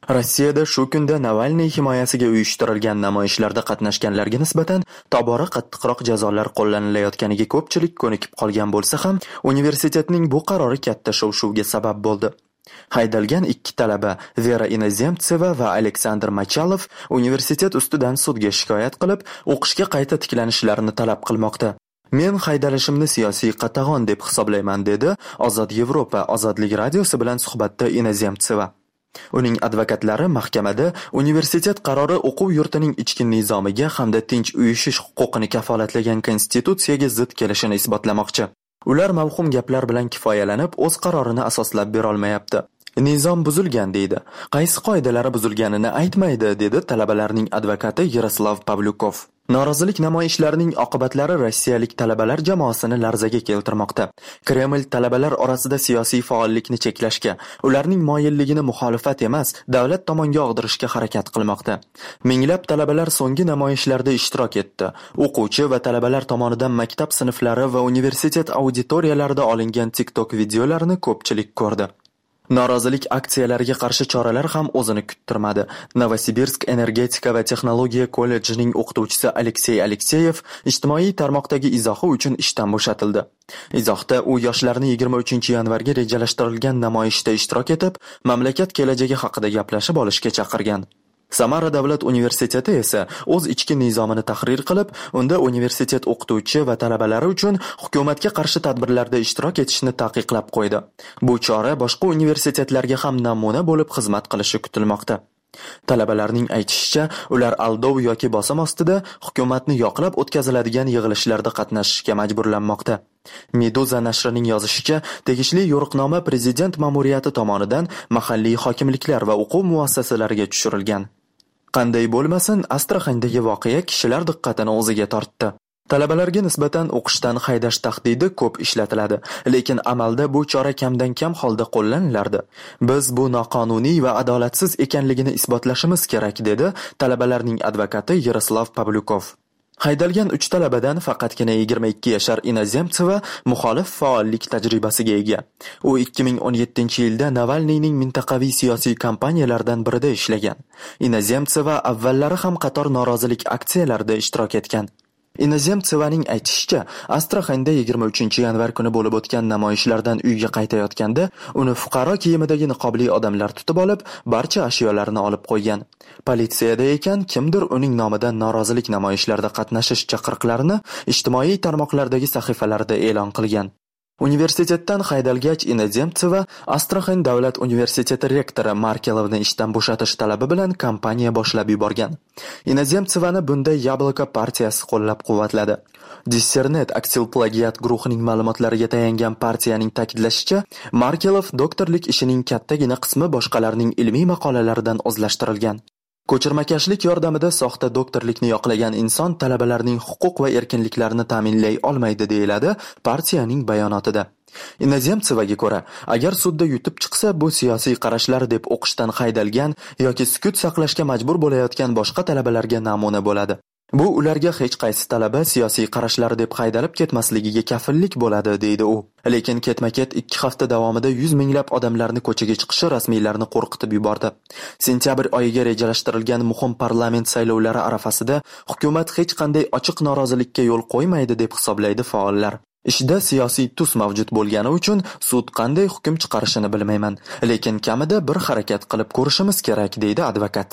Rossiyada shu kunda Navalniy himoyasiga uyushtirilgan namoyishlarda qatnashganlarga nisbatan tobora qattiqroq jazolar qo'llanilayotganiga ko'pchilik ko'nikib qolgan bo'lsa ham, universitetning bu qarori katta shov-shuvga sabab bo'ldi. Haydalgan ikki talaba, Vera Inozemtseva va Aleksandr Machalov, universitet ustidan sudga shikoyat qilib, o'qishga qayta tiklanishlarini talab qilmoqda. Men haydalishimni siyosiy qatag'on deb hisoblayman, dedi Ozod Yevropa Ozodlik radiosi bilan suhbatda Inozemtseva. Uning advokatlari mahkamada universitet qarori o'quv yurtining ichki nizomiga hamda tinch uyushish huquqini kafolatlagan konstitutsiyaga zid kelishini isbotlamoqchi. Ular mavhum gaplar bilan kifoyalanib, o'z qarorini asoslab bera olmayapti. Nizom buzilgan deydi. Qaysi qoidalar buzilganini aytmaydi, dedi talabalarning advokati Yaroslav Pavlyukov. Norozilik namoyishlarining oqibatlari rossiyalik talabalar jamoasini larzaga keltirmoqda. Kreml talabalar orasida siyosiy faollikni cheklashga, ularning moyilligini muxolifat emas, davlat tomonga og'dirishga harakat qilmoqda. Minglab talabalar so'nggi namoyishlarda ishtirok etdi. O'quvchi va talabalar tomonidan maktab sinflari va universitet auditoriyalarida olingan TikTok videolarini ko'pchilik ko'rdi. Norozilik aksiyalariga qarshi choralar ham o'zini kuttirmadi. Novosibirsk energetika va texnologiya kollejining o'qituvchisi Aleksey Alekseyev ijtimoiy tarmoqdagi izohi uchun ishdan bo'shatildi. Izohda u yoshlarni 23-yanvarga rejalashtirilgan namoyishda ishtirok etib, mamlakat kelajagi haqida gaplashib olishga chaqirgan. Samara davlat universiteti esa o'z ichki nizomini tahrir qilib, unda universitet o'qituvchi va talabalari uchun hukumatga qarshi tadbirlarda ishtirok etishni taqiqlab qo'ydi. Bu chora boshqa universitetlarga ham namuna bo'lib xizmat qilishi kutilmoqda. Talabalarning aytishicha, ular aldov yoki bosim ostida hukumatni yoqlab o'tkaziladigan yig'ilishlarda qatnashishga majburlanmoqda. Meduza nashrining yozishicha, tegishli yo'riqnoma prezident ma'muriyati tomonidan mahalliy hokimliklar va o'quv muassasalariga tushirilgan. Qanday bo'lmasin, Astraxandagi voqea kishilar diqqatini o'ziga tortdi. Talabalarga nisbatan o'qishdan haydash tahdidi ko'p ishlatiladi, lekin amalda bu chora kamdan kam holda qo'llanilardi. Biz bu noqonuniy va adolatsiz ekanligini isbotlashimiz kerak, dedi talabalarning advokati Yaroslav Pavlyukov. Haydalgan 3 talabadan faqatgina 22 yashar Inozemtseva muxolif faollik tajribasiga ega. U 2017-yilda Navalniyning mintaqaviy siyosiy kampaniyalaridan birida ishlagan. Inozemtseva avvallari ham qator norozilik aksiyalarida ishtirok etgan. Inozemtsevaning aytishicha, Astraxanda 23-yanvar kuni bo'lib o'tgan namoyishlardan uyga qaytayotganda, uni fuqaro kiyimidagi niqobli odamlar tutib olib, barcha ashyolarini olib qo'ygan. Politsiyada ekan, kimdir uning nomidan norozilik namoyishlarida qatnashish chaqiriqlarini ijtimoiy tarmoqlardagi sahifalarida e'lon qilgan. Universitetdan haydalgach Inozemtseva Astraxan davlat universiteti rektori Markelovni ishdan bo'shatish talabi bilan kampaniya boshlab yuborgan. Inozemtsevani bunda Yabloko partiyasi qo'llab-quvvatladi. Dissernet aksil plagiat guruhining ma'lumotlariga tayangan partiyaning ta'kidlashicha, Markelov doktorlik ishining kattagina qismi boshqalarning ilmiy maqolalaridan o'zlashtirilgan. Ko'chirmakashlik yordamida soxta doktorlikni yoqlagan inson talabalarning huquq va erkinliklarini ta'minlay olmaydi, deyiladi partiyaning bayonotida. Inozemtsevaga ko'ra, agar sudda yutib chiqsa, bu siyosiy qarashlar deb o'qishdan haydalgan yoki sukut saqlashga majbur bo'layotgan boshqa talabalarga namuna bo'ladi. Bu ularga hech qaysi talaba siyosiy qarashlari deb haydalib ketmasligiga kafillik bo'ladi, deydi u. Lekin ketma-ket 2 hafta davomida 100 minglab odamlarni ko'chaga chiqishi rasmiylarni qo'rqitib yubordi. Sentyabr oyiga rejalashtirilgan muhim parlament saylovlari arafasida hukumat hech qanday ochiq norozilikka yo'l qo'ymaydi deb hisoblaydi faollar. Ishda siyosiy tus mavjud bo'lgani uchun sud qanday hukm chiqarishini bilmayman, lekin kamida bir harakat qilib ko'rishimiz kerak, deydi advokat.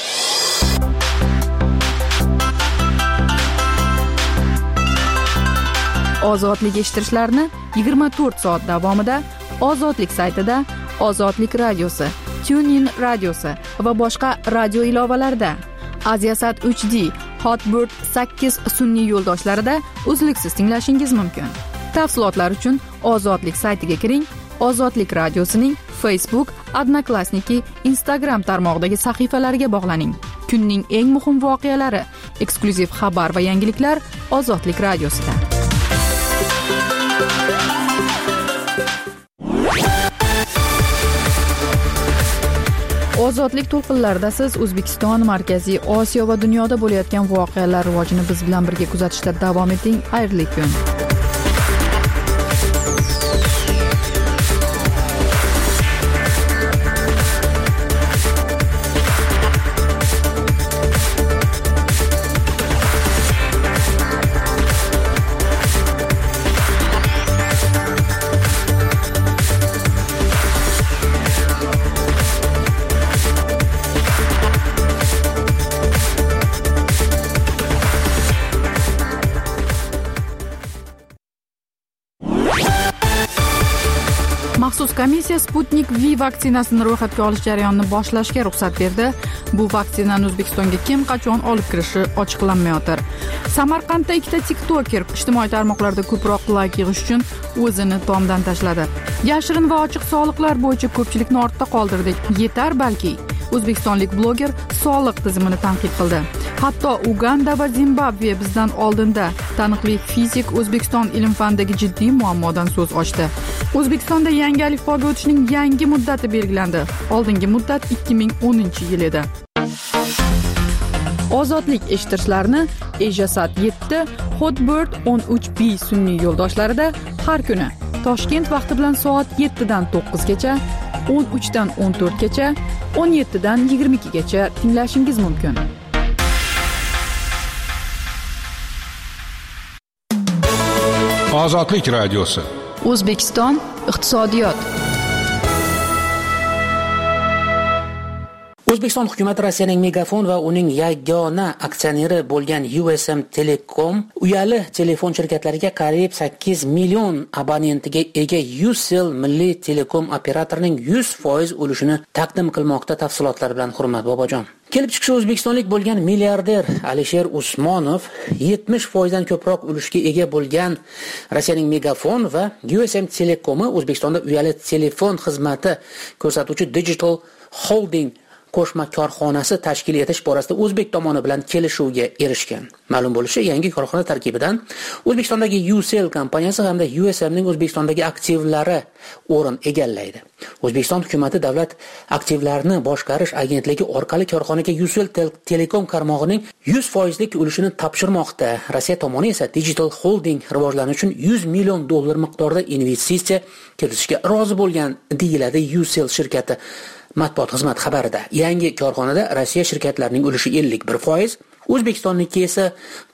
Ozodlik eshittirishlarni 24 soat davomida Ozodlik saytida, Ozodlik radiosi, TuneIn radiosi va boshqa radio ilovalarida, Aziasat 3D, Hotbird 8 sun'iy yo'ldoshlarida uzluksiz tinglashingiz mumkin. Tafsilotlar uchun Ozodlik saytiga kiring. Ozodlik radiosining Facebook, Odnoklassniki, Instagram tarmog'idagi sahifalariga bog'laning. Kunning eng muhim voqealari, eksklyuziv xabar va yangiliklar Ozodlik radiosida. Ozodlik to'lqinlarida siz O'zbekiston, Markaziy Osiyo va dunyoda bo'layotgan voqealar rivojini biz bilan birga kuzatishda davom eting. Xayrli kun. Maxsus komissiya Sputnik V vaksinasini ro'yxatga olish jarayonini boshlashga ruxsat berdi. Bu vaksinani O'zbekistonga kim qachon olib kirishi ochiqlanmayotir. Samarqandda ikkita TikToker ijtimoiy tarmoqlarda ko'proq layk yig'ish uchun o'zini tomdan tashladi. Yashirin va ochiq soliqlar bo'yicha ko'pchilikni ortda qoldirdik. Yetar balki. O'zbekistonlik bloger soliq tizimini tanqid qildi. Hatto Uganda va Zimbabve bizdan oldinda. Taniqli fizik O'zbekiston ilm-fandagi jiddiy muammodan so'z ochdi. O'zbekistonda yangi alifboga o'tishning yangi muddati belgilandi. Oldingi muddat 2010-yil edi. Ozodlik eshittirishlarni Ejasat 7, Hotbird 13B sun'iy yo'ldoshlarida har kuni Toshkent vaqti bilan soat 7 dan 9 gacha, 13 dan 14 gacha, 17 dan 22 gacha tinglashingiz mumkin.
Ozodlik radiosi.
O'zbekiston iqtisodiyot.
O'zbekiston hukumati Rossiyaning Megafon va uning yagona aksioneri bo'lgan USM Telecom uyali telefon shirkatlariga qariyb 8 million abonentiga ega Ucell milliy telekom operatorining 100% ulushini taqdim qilmoqda. Tafsilotlar bilan Hurmat Bobojon. Kelib chiqishi o'zbekistonlik bo'lgan milliarder Alisher Usmonov 70% dan ko'proq ulushga ega bo'lgan Rossiyaning Megafon va USM Telekomi O'zbekistonda uyali telefon xizmati ko'rsatuvchi Digital Holding qo'shma korxonasi tashkil etish borasida o'zbek tomoni bilan kelishuvga erishgan. Ma'lum bo'lishicha, yangi korxona tarkibidan O'zbekistondagi Ucell kompaniyasi hamda USMning O'zbekistondagi aktivlari o'rin egallaydi. O'zbekiston hukumati davlat aktivlarini boshqarish agentligi orqali korxonaga Ucell Telekom tarmog'ining 100% ulushini topshirmoqda. Rossiya tomoni esa Digital Holding rivojlanishi uchun $100 million miqdorida investitsiya kiritishga rozi bo'lgan, deyiladi Ucell shirkati matbuot xizmati xabarida. Yangi korxonada Rossiya shirkatlarining ulushi 51%, O'zbekistonniki esa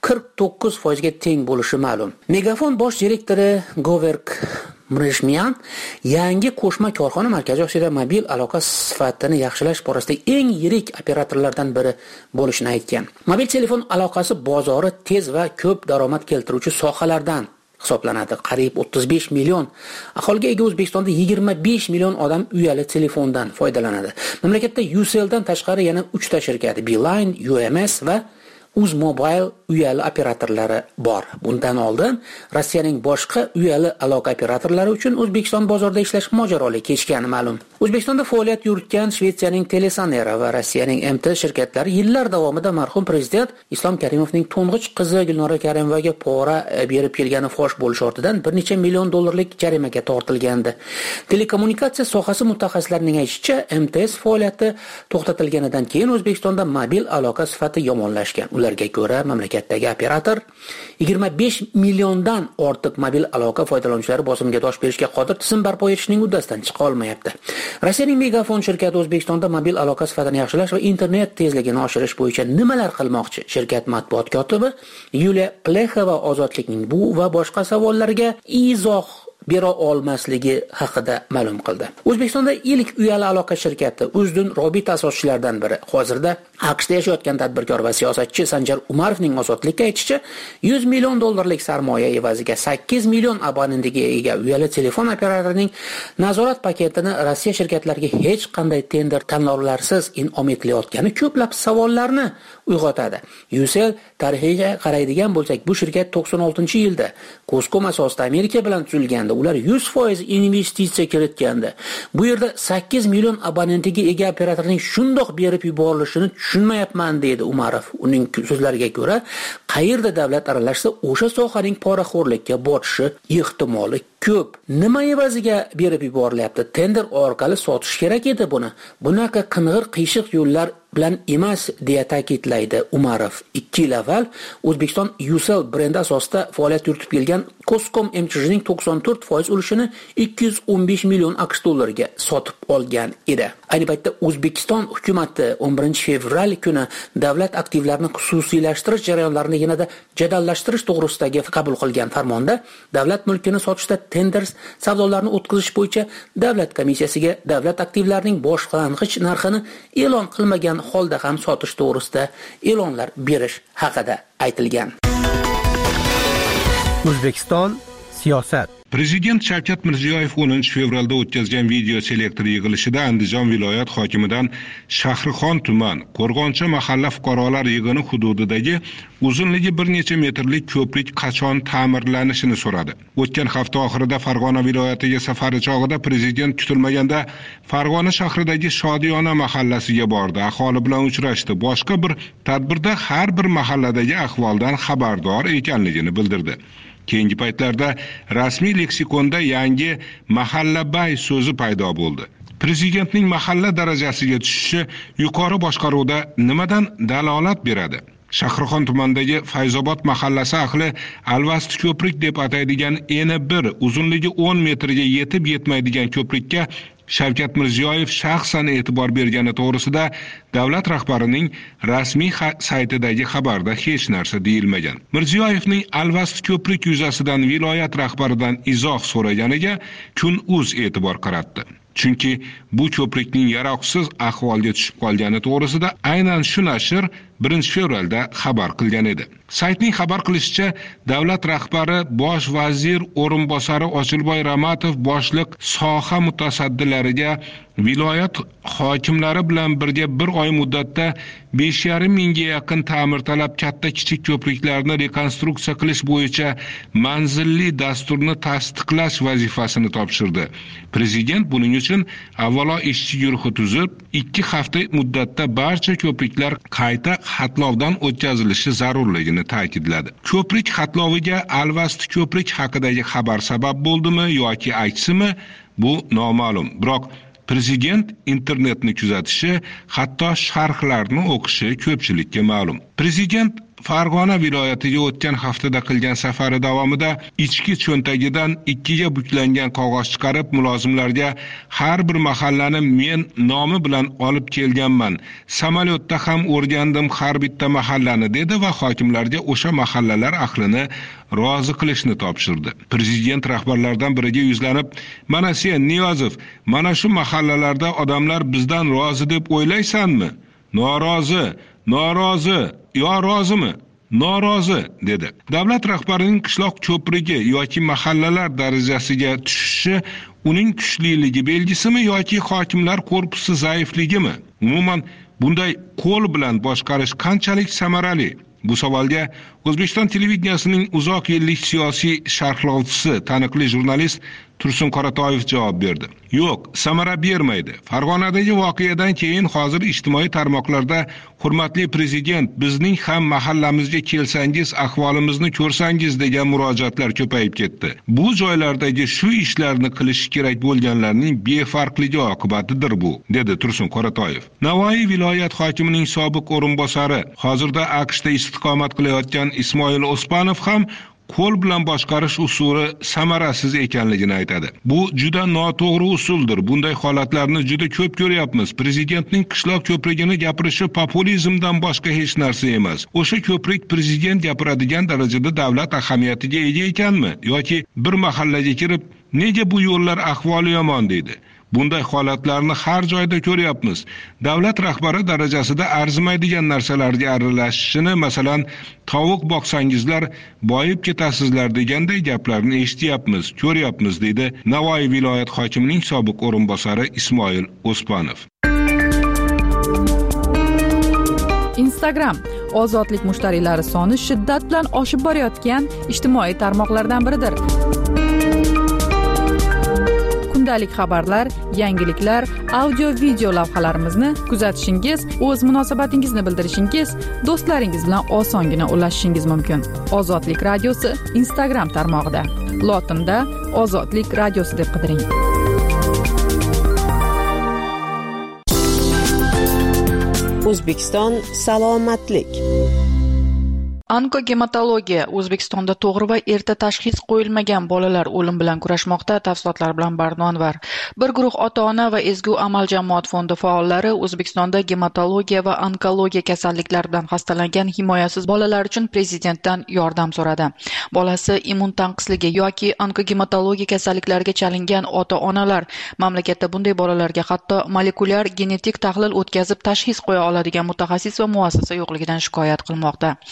49% ga teng bo'lishi ma'lum. Megafon bosh direktori Goverk Mreshmyan yangi qo'shma korxona Markaziy Osiyoda mobil aloqa sifatini yaxshilash borasida eng yirik operatorlardan biri bo'lishini aytgan. Mobil telefon aloqasi bozori tez va ko'p daromad keltiruvchi sohalardan hisoblanadi. Qariyb 35 million aholiga ega O'zbekistonda 25 million odam uyali telefondan foydalanadi. Mamlakatda Ucelldan tashqari yana 3 ta shirkat Beeline, UMS va Uzmobile uyali operatorlari bor. Bundan oldin Rossiyaning boshqa uyali aloqa operatorlari uchun O'zbekiston bozorida ishlash mojaroli kechgani ma'lum. O'zbekistonda faoliyat yuritgan Shvetsiyaning Telesanera va Rossiyaning MT shirkatlari yillar davomida marhum prezident Islom Karimovning to'ng'ich qizi Gulnora Karimovaga pora berib kelgani fosh bo'lish ortidan bir necha million dollarlik jarimaga tortilgandi. Telekommunikatsiya sohasi mutaxassislarining aytishicha, MTS faoliyati to'xtatilganidan keyin O'zbekistonda mobil aloqa sifati yomonlashgan. Ularga ko'ra, mamlakatdagi operator 25 milliondan ortiq mobil aloqa foydalanuvchilari bosimga dosh berishga qodir tizim barpo etishning uddasidan chiqa olmayapti. Rossiyaning Megafon shirkati O'zbekistonda mobil aloqa sifatini yaxshilash va internet tezligini oshirish bo'yicha nimalar qilmoqchi? Shirkat matbuot kotibi Yuliya Plexova Ozodlikning bu va boshqa savollariga izoh bera olmasligi haqida ma'lum qildi. O'zbekistonda ilk uyali aloqa shirkati Uzdun Robit asoschilaridan biri. Hozirda AQShda yashayotgan tadbirkor va siyosatchi Sanjar Umarovning Ozodlikka aytishicha, $100 million sarmoya evaziga 8 million abonentiga ega uyali telefon operatorining nazorat paketini Rossiya shirkatlariga hech qanday tender tanlovlarsiz in'om etilayotgani ko'plab savollarni uyg'otadi. Ucell tarixiga qaraydigan bo'lsak, bu shirkat 96-yilda Coscom asosida Amerika bilan tuzilgan. Ular 100% investitsiya kiritgandi. Bu yerda 8 million abonentiga ega operatorning shundoq berib yuborilishini tushunmayapman, deydi Umarov. Uning so'zlariga ko'ra, qayerda davlat aralashsa, o'sha sohaning poraxo'rlikka botishi ehtimoli ko'p. Nima evaziga berib yuborilyapti? Tender orqali sotish kerak edi buni. Bunaqa qing'ir qiyshiq yo'llar bilan emas, deya ta'kidlaydi Umarov. 2 yil avval O'zbekiston Ucell brendi asosida faoliyat yuritib kelgan Coscom MCH'ning 94% ulushini 215 million AQSh dollariga sotib olgan edi. Ayni paytda O'zbekiston hukumati 11 fevral kuni davlat aktivlarini xususiylashtirish jarayonlarini yanada jadallashtirish to'g'risidagi qabul qilgan farmonda davlat mulkini sotishda tender savdolarni o'tkazish bo'yicha davlat komissiyasiga davlat aktivlarining boshlang'ich narxini e'lon qilmagan holda ham sotish to'g'risida e'lonlar berish haqida aytilgan.
O'zbekiston siyosat.
Prezident Shavkat Mirziyoyev 10 fevralda o'tkazgan video selektor yig'ilishida Andijon viloyat hokimidan Shahrixon tuman Qo'rg'oncha mahalla fuqarolar yig'ini hududidagi uzunligi bir necha metrlik ko'prik qachon ta'mirlanishini so'radi. O'tgan hafta oxirida Farg'ona viloyatiga safari chog'ida prezident kutilmaganda Farg'ona shahridagi Shodiyona mahallasiga bordi, aholi bilan uchrashdi. Boshqa bir tadbirda har bir mahalladagi ahvoldan xabardor ekanligini bildirdi. Keyingi paytlarda rasmiy leksikonda yangi mahallabay so'zi paydo bo'ldi. Prezidentning mahalla darajasiga tushishi yuqori boshqaruvda nimadan dalolat beradi? Shahrixon tumanidagi Fayzobod mahallasi ahli Alvasti ko'prik deb ataydigan eni bir uzunligi 10 metrga yetib yetmaydigan ko'prikka Shavkat Mirziyoyev shaxsan e'tibor bergani to'g'risida davlat rahbarining rasmiy saytidagi xabarda hech narsa deyilmagan. Mirziyoyevning Alvasti ko'prik yuzasidan viloyat rahbaridan izoh so'raganiga Kun.uz e'tibor qaratdi. Chunki bu ko'prikning yaroqsiz ahvolga tushib qolgani to'g'risida aynan shu nashr 1 fevralda xabar qilgan edi. Saytning xabar qilishicha, davlat rahbari bosh vazir o'rinbosari Ochilboy Ramatov boshliq soha mutasaddilariga viloyat hokimlari bilan birga bir oy muddatda 5,5 mingga yaqin ta'mirtalab katta kichik ko'priklarni rekonstruksiya qilish bo'yicha manzilli dasturni tasdiqlash vazifasini topshirdi. Prezident buning uchun avvalo ishchi guruhi tuzib, 2 hafta muddatda barcha ko'priklar qayta xatlovdan o'tkazilishi zarurligini ta'kidladi. Ko'prik xatloviga Alvasti ko'prik haqidagi xabar sabab bo'ldimi yoki aksimi, bu noma'lum. Biroq prezident internetni kuzatishi, hatto sharhlarni o'qishi ko'pchilikka ma'lum. Prezident Farg'ona viloyatiga o'tgan haftada qilgan safari davomida ichki cho'ntagidan 2 ga buklangan qog'oz chiqarib, mulozimlarga har bir mahallani men nomi bilan olib kelganman. Samolyotda ham o'rgandim har bitta mahallani dedi va hokimlarga o'sha mahallalar ahlini rozi qilishni topshirdi. Prezident rahbarlardan biriga yuzlanib, "Mana sen Niyozov, mana shu mahallalarda odamlar bizdan rozi deb o'ylaysanmi? Norozi, norozi, yo rozimi? Norozi" dedi. Davlat rahbarining qishloq ko'prigi yoki mahallalar darajasiga tushishi uning kuchliligi belgisimi yoki hokimlar korpusi zaifligimi? Umuman bunday qo'l bilan boshqarish qanchalik samarali? Bu savolga O'zbekiston televideniyasining uzoq yillik siyosiy sharhlovchisi, taniqli jurnalist Tursun Qoratoyev javob berdi. Yo'q, samara bermaydi. Farg'onadagi voqeadan keyin hozir ijtimoiy tarmoqlarda "Hurmatli prezident, bizning ham mahallamizga kelsangiz, ahvolimizni ko'rsangiz" degan murojaatlar ko'payib ketdi. Bu joylardagi shu ishlarni qilish kerak bo'lganlarning befarqligi oqibatidir bu, dedi Tursun Qoratoyev. Navoiy viloyat hokimining sobiq o'rinbosari, hozirda AQShda istiqomat qilayotgan Ismoil Ospanov ham qo'l bilan boshqarish usuli samarasiz ekanligini aytadi. Bu juda noto'g'ri usuldir. Bunday holatlarni juda ko'p ko'ryapmiz. Prezidentning qishloq ko'prigini gapirishi populizmdan boshqa hech narsa emas. O'sha ko'prik prezident gapiradigan darajada davlat ahamiyatiga ega ekanmi yoki bir mahallaga kirib, "Nega bu yo'llar ahvoli yomon" deydi. Bunday holatlarni har joyda ko'ryapmiz. Davlat rahbari darajasida arzimaydigan narsalarga aralashishini, masalan, tovuq boqsangizlar boyib ketasizlar deganday gaplarni eshityapmiz, ko'ryapmiz, deydi Navoiy viloyat hokimining sobiq o'rinbosari Ismoil Ospanov.
Instagram ozodlik mushtariylari soni shiddat bilan oshib borayotgan ijtimoiy tarmoqlardan biridir. Kundalik xabarlar, yangiliklar, audio-video lavhalarimizni kuzatishingiz, o'z munosabatingizni bildirishingiz, do'stlaringiz bilan osongina ulashishingiz mumkin. Ozodlik radiosi Instagram tarmog'ida. Lotinda Ozodlik radiosi deb qidiring.
O'zbekiston salomatlik.
Onkogematologiya O'zbekistonda to'g'ri va erta tashxis qo'yilmagan bolalar o'lim bilan kurashmoqda. Tafsilotlar bilan Barnonvar. Bir guruh ota-ona va Ezgu amal jamoat fondi faollari O'zbekistonda gematologiya va onkologiya kasalliklari bilan xastalangan himoyasiz bolalar uchun prezidentdan yordam so'radi. Bolasi immun tanqisligi yoki onkogematologiya kasalliklariga chalingan ota-onalar mamlakatda bunday bolalarga hatto molekulyar genetik tahlil o'tkazib tashxis qo'ya oladigan mutaxassis va muassasa yo'qligidan shikoyat qilmoqda.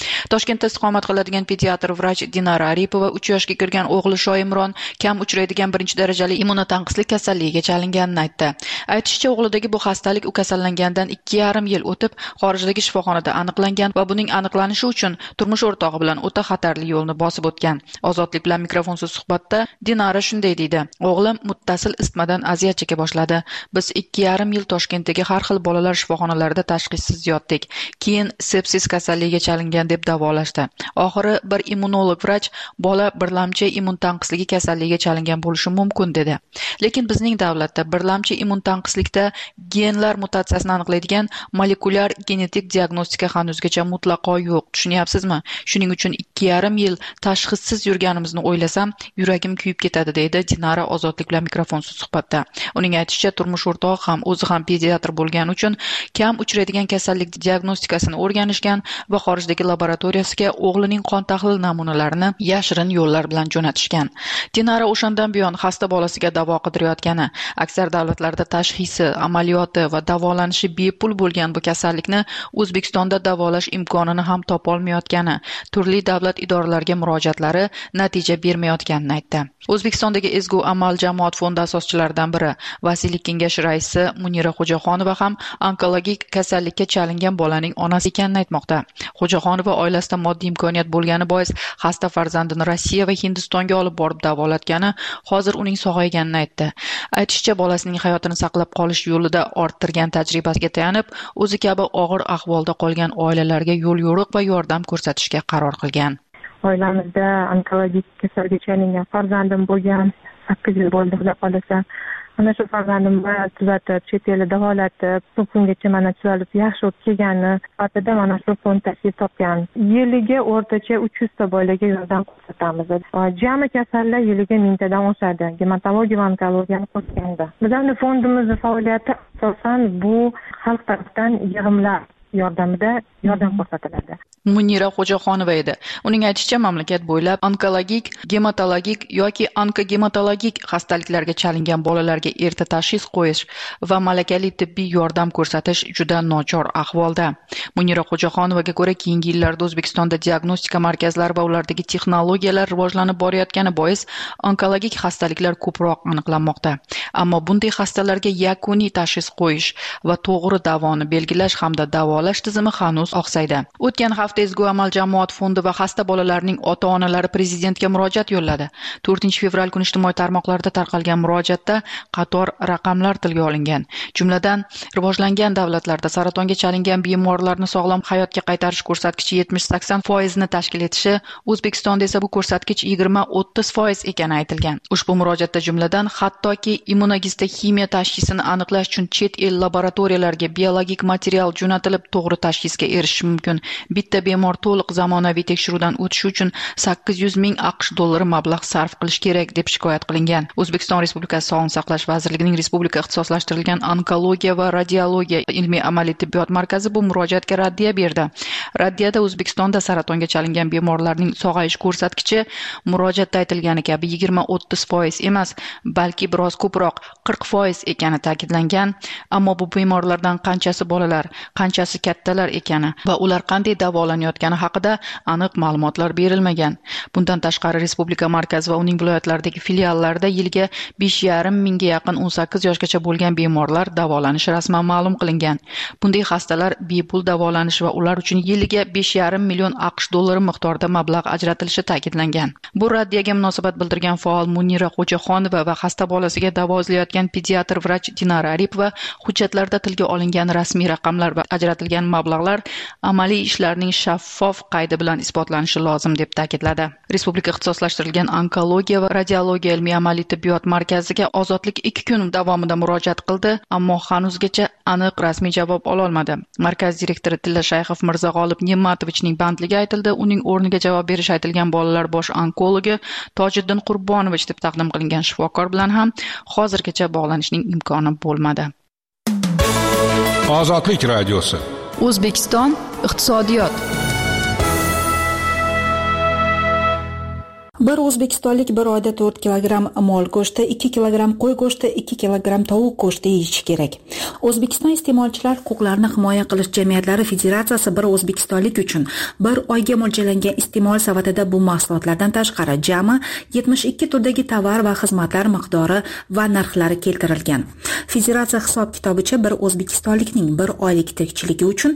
Toshkentda istiqomat qiladigan pediatr vrach Dinara Aripova 3 yoshga kirgan o'g'li Shoimron kam uchraydigan birinchi darajali immunotanqislik kasalligiga chalinganini aytdi. Aytishicha, o'g'lidagi bu xastalik u kasallangandan 2,5 yil o'tib xorijdagi shifoxonada aniqlangan va buning aniqlanishi uchun turmush o'rtog'i bilan o'ta xatarli yo'lni bosib o'tgan. Ozodlik bilan mikrofonsiz suhbatda Dinara shunday deydi: "O'g'lim muttasil isitmadan aziyat cheka boshladi. Biz 2,5 yil Toshkentdagi har xil bolalar shifoxonalarida tashxissiz yotdik. Keyin sepsis kasalligiga chalingan deb davolashdi. Oxiri bir immunolog vrach bola birlamchi immun tanqisligi kasalligiga chalingan bo'lishi mumkin dedi. Lekin bizning davlatda birlamchi immun tanqislikda genlar mutatsiyasini aniqlaydigan molekulyar genetik diagnostika hanuzgacha mutlaqo yo'q. Tushunyapsizmi? Shuning uchun 2,5 yil tashxissiz yurganimizni o'ylasam, yuragim kuyib ketadi", deydi Dinara Ozodlik bilan mikrofonsiz suhbatda. Uning aytishicha, turmush o'rtog'i ham o'zi ham pediatr bo'lgani uchun kam uchraydigan kasallik diagnostikasini o'rganishgan va xorijdagi laboratoriyasiga o'g'lining qon tahlil namunalarini yashirin yo'llar bilan jo'natishgan. Dinara o'shandan buyon xasta bolasiga davo qidirayotgani, aksar davlatlarda tashxisi, amaliyoti va davolanishi bepul bo'lgan bu kasallikni O'zbekistonda davolash imkonini ham topolmayotgani, turli davlat idoralariga murojaatlari natija bermayotganini aytdi. O'zbekistondagi Ezgu Amal jamoat fondi asoschilaridan biri, vasiylik kengashi raisi Munira Xo'jaxonova ham onkologik kasallikka chalingan bolaning onasi ekanini aytmoqda. Xo'jaxonova oilasida moddiy imkoniyat bo'lgani bois xasta farzandini Rossiya va Hindistonga olib borib davolatgani, hozir uning sog'ayganini aytdi. Aytishicha, bolasining hayotini saqlab qolish yo'lida orttirgan tajribasiga tayanib, o'zi kabi og'ir ahvolda qolgan oilalarga yo'l yo'riq va yordam ko'rsatishga qaror qilgan.
Oilamizda onkologik kasallikka chalingan farzandim bo'lgan, 8 yil bo'ldi xudo qolasa. Mana shu farzandimni tuzatib, chet elda davolatib, bu kungacha mana tuzalib yaxshi o'tib kelgani sifatida mana shu fond tashkil topgan. Yiliga o'rtacha 300 ta bolaga yordam ko'rsatamiz. Jami kasallar yiliga 1000 tadan oshadi. Gematologiya va onkologiyani qo'shganda. Bizning fondimizning faoliyati asosan bu xalq tomonidan yig'imlar yordamida yordam ko'rsatiladi.
Munira Xo'jaxonova edi. Uning aytishicha, mamlakat bo'ylab onkologik, gematologik yoki onkogematologik xastaliklarga chalingan bolalarga erta tashxis qo'yish va malakali tibbiy yordam ko'rsatish juda nochor ahvolda. Munira Xo'jaxonovaga ko'ra, keyingi yillarda O'zbekistonda diagnostika markazlari va ulardagi texnologiyalar rivojlanib borayotgani bois onkologik xastaliklar ko'proq aniqlanmoqda. Ammo bunday xastalarga yakuniy tashxis qo'yish va to'g'ri davoni belgilash hamda davolash tizimi hanuz oqsaydi. O'tgan hafta Ezgu Amal jamoat fondi va xasta bolalarning ota-onalari prezidentga murojaat yo'lladi. 4-fevral kuni ijtimoiy tarmoqlarda tarqalgan murojaatda qator raqamlar tilga olingan. Jumladan, rivojlangan davlatlarda saratonga chalingan bemorlarni sog'lom hayotga qaytarish ko'rsatkichi 70-80% ni tashkil etishi, O'zbekistonda esa bu ko'rsatkich 20-30% ekani aytilgan. Ushbu murojaatda jumladan hattoki immunogistokimiya tashxisini aniqlash uchun chet el laboratoriyalarga biologik material jo'natilib to'g'ri tashxisga erishish mumkin. Bitta bemor to'liq zamonaviy tekshiruvdan o'tishi uchun 800 ming AQSh dollari mablag' sarf qilish kerak deb shikoyat qilingan. O'zbekiston Respublikasi Sog'liqni saqlash vazirligining Respublika ixtisoslashtirilgan onkologiya va radiologiya ilmiy amaliy tibbiyot markazi bu murojaatga raddiya berdi. Raddiyada O'zbekistonda saratonga chalingan bemorlarning sog'ayish ko'rsatkichi murojaatda aytilgani kabi 20-30% emas, balki biroz ko'proq 40% ekani ta'kidlangan. Ammo bu bemorlardan qanchasi bolalar, qanchasi kattalar ekani va ular qanday davolanayotgani haqida aniq ma'lumotlar berilmagan. Bundan tashqari Respublika markazi va uning viloyatlaridagi filiallarida yiliga 5,5 mingga yaqin 18 yoshgacha bo'lgan bemorlar davolanishi rasman ma'lum qilingan. Bunday xastalar bepul davolanishi va ular uchun yiliga 5,5 million AQSh dollari miqdorida mablag' ajratilishi ta'kidlangan. Bu raddiyaga munosabat bildirgan faol Munira Xo'jaxonova va xasta bolasiga davo izlayotgan pediatr vrach Dinara Aripova hujjatlarda tilga olingan rasmiy raqamlar va ajratilgan mablag'lar amaliy ishlarning shaffof qaydi bilan isbotlanishi lozim deb ta'kidladi. Respublika ixtisoslashtirilgan onkologiya va radiologiya ilmiy amaliy tibbiyot markaziga Ozodlik 2 kun davomida murojaat qildi, ammo hanuzgacha aniq rasmiy javob ololmadi. Markaz direktori Tilla Shayxov Mirzag'olib Ne'matovichning bandligi aytildi. Uning o'rniga javob berish aytilgan bolalar bosh onkologi Tojiddin Qurbonovich deb taqdim qilingan shifokor bilan ham hozirgacha bog'lanishning imkoni bo'lmadi.
Ozodlik radiosi.
O'zbekiston iqtisodiyot.
Bir o'zbekistonlik bir oyda 4 kilogramm mol go'shti, 2 kilogramm qo'y go'shti, 2 kilogramm tovuq go'shti yeyishi kerak. O'zbekiston iste'molchilar huquqlarini himoya qilish jamiyatlari federatsiyasi bir o'zbekistonlik uchun bir oyga mo'ljallangan iste'mol savatida bu mahsulotlardan tashqari jami 72 turdagi tovar va xizmatlar miqdori va narxlari keltirilgan. Federatsiya hisob-kitobicha bir o'zbekistonlikning bir oylik tirikchiligi uchun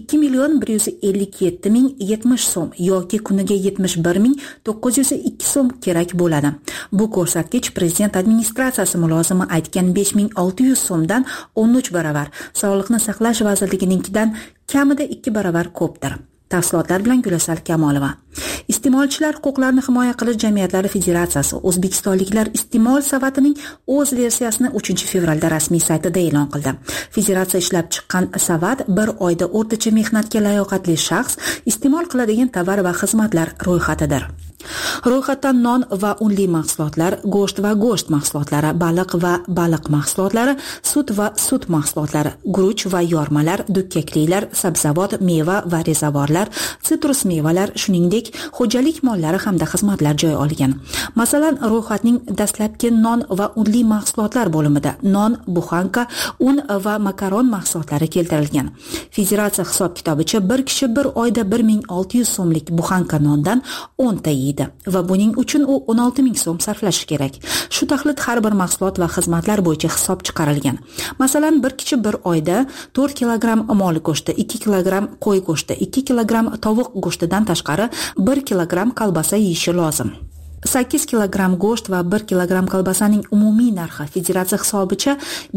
2,157,070 so'm yoki kuniga 71,902 so'm kerak bo'ladi. Bu ko'rsatkich prezident administratsiyasi mulozimi aytgan 5600 so'mdan 13 baravar, Sog'liqni saqlash vazirligininkidan kamida 2 baravar ko'pdir. Tafsilotlar bilan Gulasal Kamolova. Iste'molchilar huquqlarini himoya qilish jamiyatlari federatsiyasi o'zbekistonliklar iste'mol savatining o'z versiyasini 3-fevralda rasmiy saytida e'lon qildi. Federatsiya ishlab chiqqan savat bir oyda o'rtacha mehnatga layoqatli shaxs iste'mol qiladigan tovar va xizmatlar ro'yxatidir. Ro'yxatdan non va unli mahsulotlar, go'sht va go'sht mahsulotlari, baliq va baliq mahsulotlari, sut va sut mahsulotlari, guruch va yormalar, dukkaklilar, sabzavot, meva va rezavorlar, sitrus mevalar, shuningdek xo'jalik mollari hamda xizmatlar joy olgan. Masalan, ro'yxatning dastlabki non va unli mahsulotlar bo'limida non, buxanka, un va makaron mahsulotlari keltirilgan. Federatsiya hisob-kitobicha bir kishi bir oyda 1600 so'mlik buxanka nondan 10 ta yeydi va buning uchun u 16000 so'm sarflashi kerak. Shu taxlit har bir mahsulot va xizmatlar bo'yicha hisob chiqarilgan. Masalan, bir kishi bir oyda 4 kilogramm mol go'shti, 2 kilogramm qo'y go'shti, 2 kilogramm tovuq go'shtidan tashqari 1 kilogramm kolbasa yeyishi lozim. 8 kilogramm go'sht va 1 kilogramm kolbasaning umumiy narxi federatsiya hisobicha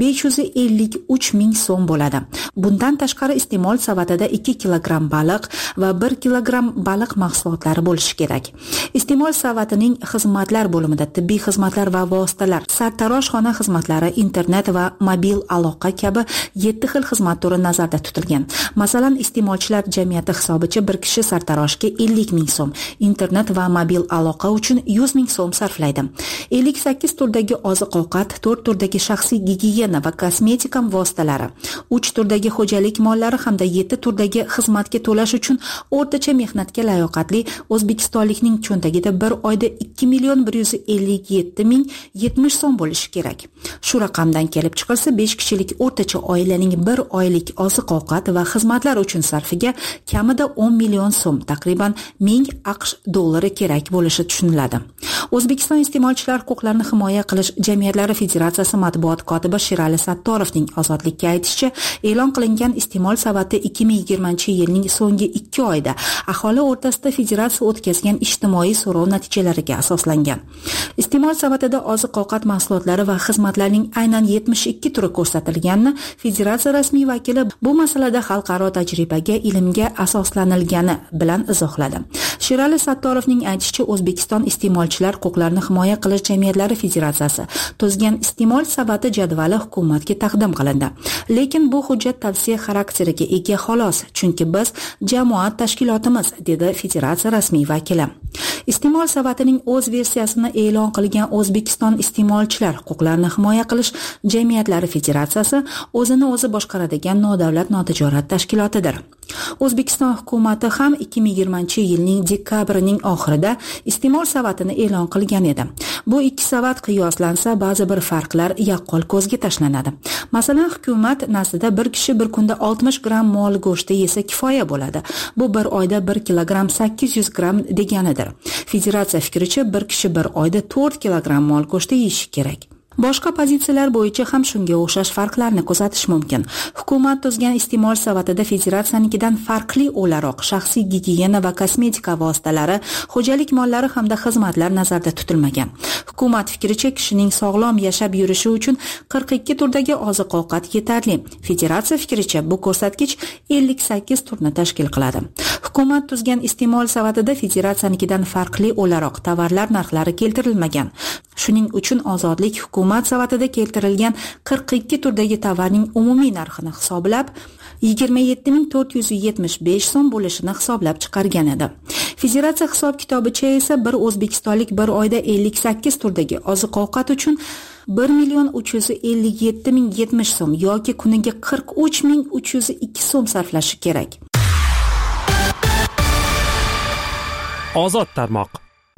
553,000 so'm bo'ladi. Bundan tashqari iste'mol savatida 2 kilogramm baliq va 1 kilogramm baliq mahsulotlari bo'lishi kerak. Iste'mol savatining xizmatlar bo'limida tibbiy xizmatlar va vositalar, sartaroshxona xizmatlari, internet va mobil aloqa kabi 7 xil xizmat turi nazarda tutilgan. Masalan, iste'molchilar jamiyati hisobicha bir kishi sartaroshga 50,000 so'm, internet va mobil aloqa uchun 100,000 so'm sarflaydi. 58 turdagi oziq-ovqat, 4 turdagi shaxsiy gigiyena va kosmetika vositalari, 3 turdagi xo'jalik mollari hamda 7 turdagi xizmatga to'lash uchun o'rtacha mehnatga layoqatli o'zbekistonlikning cho'ntagida bir oyda 2,157,070 so'm bo'lishi kerak. Shu raqamdan kelib chiqilsa, 5 kishilik o'rtacha oilaning bir oylik oziq-ovqat va xizmatlar uchun sarfiga kamida 10 million so'm, taqriban 1000 AQSh dollari kerak bo'lishi tushuniladi. O'zbekiston iste'molchilar huquqlarini himoya qilish jamiyatlari federatsiyasi matbuot kotibi Sherali Sattorovning Ozodlikka aytishicha, e'lon qilingan iste'mol savati 2020-yilning so'nggi 2 oyda aholi o'rtasida federatsiya o'tkazgan ijtimoiy so'rov natijalariga asoslangan. Iste'mol savatida oziq-ovqat mahsulotlari va xizmatlarning aynan 72 turi ko'rsatilganini federatsiya rasmiy vakili bu masalada xalqaro tajribaga, ilmga asoslanilgani bilan izohladi. Sherali Sattorovning aytishicha, O'zbekiston iste'molchilar huquqlarini himoya qilish jamiyatlari federatsiyasi tuzgan iste'mol savati jadvali hukumatga taqdim qilindi. Lekin bu hujjat tavsiya xarakteriga ega xolos, chunki biz jamoat tashkilotimiz, dedi federatsiya rasmiy vakili. Iste'mol savatining o'z versiyasini e'lon qilgan O'zbekiston iste'molchilar huquqlarini himoya qilish jamiyatlari federatsiyasi o'zini o'zi boshqaradigan nodavlat notijorat tashkilotidir. O'zbekiston hukumati ham 2020-yilning dekabrining oxirida iste'mol savatini e'lon qilgan edi. Bu ikki savat qiyoslansa, ba'zi bir farqlar yaqqol ko'zga tashlanadi. Masalan, hukumat nazdida bir kishi bir kunda 60 gramm mol go'shti yesa kifoya bo'ladi. Bu bir oyda 1 kilogramm 800 gramm deganidir. Federatsiya fikricha, bir kishi bir oyda 4 kilogramm mol go'shti yeyishi kerak. Boshqa pozitsiyalar bo'yicha ham shunga o'xshash farqlarni kuzatish mumkin. Hukumat tuzgan iste'mol savatida federatsiyanikidan farqli o'laroq shaxsiy gigiyena va kosmetika vositalari, xo'jalik mollari hamda xizmatlar nazarda tutilmagan. Hukumat fikricha, kishining sog'lom yashab yurishi uchun 42 turdagi oziq-ovqat yetarli. Federatsiya fikricha, bu ko'rsatkich 58 turni tashkil qiladi. Hukumat tuzgan iste'mol savatida federatsiyanikidan farqli o'laroq tovarlar narxlari keltirilmagan. Shuning uchun ozodlik hukumat savatida keltirilgan 42 turdagi tovarning umumiy narxini hisoblab 27475 so'm bo'lishini hisoblab chiqargan edi. Federatsiya hisob-kitobicha esa bir o'zbekistonlik bir oyda 58 turdagi oziq-ovqat uchun 1,357,070 so'm yoki kuniga 43,302 so'm sarflashi kerak.
Ozod tarmoq.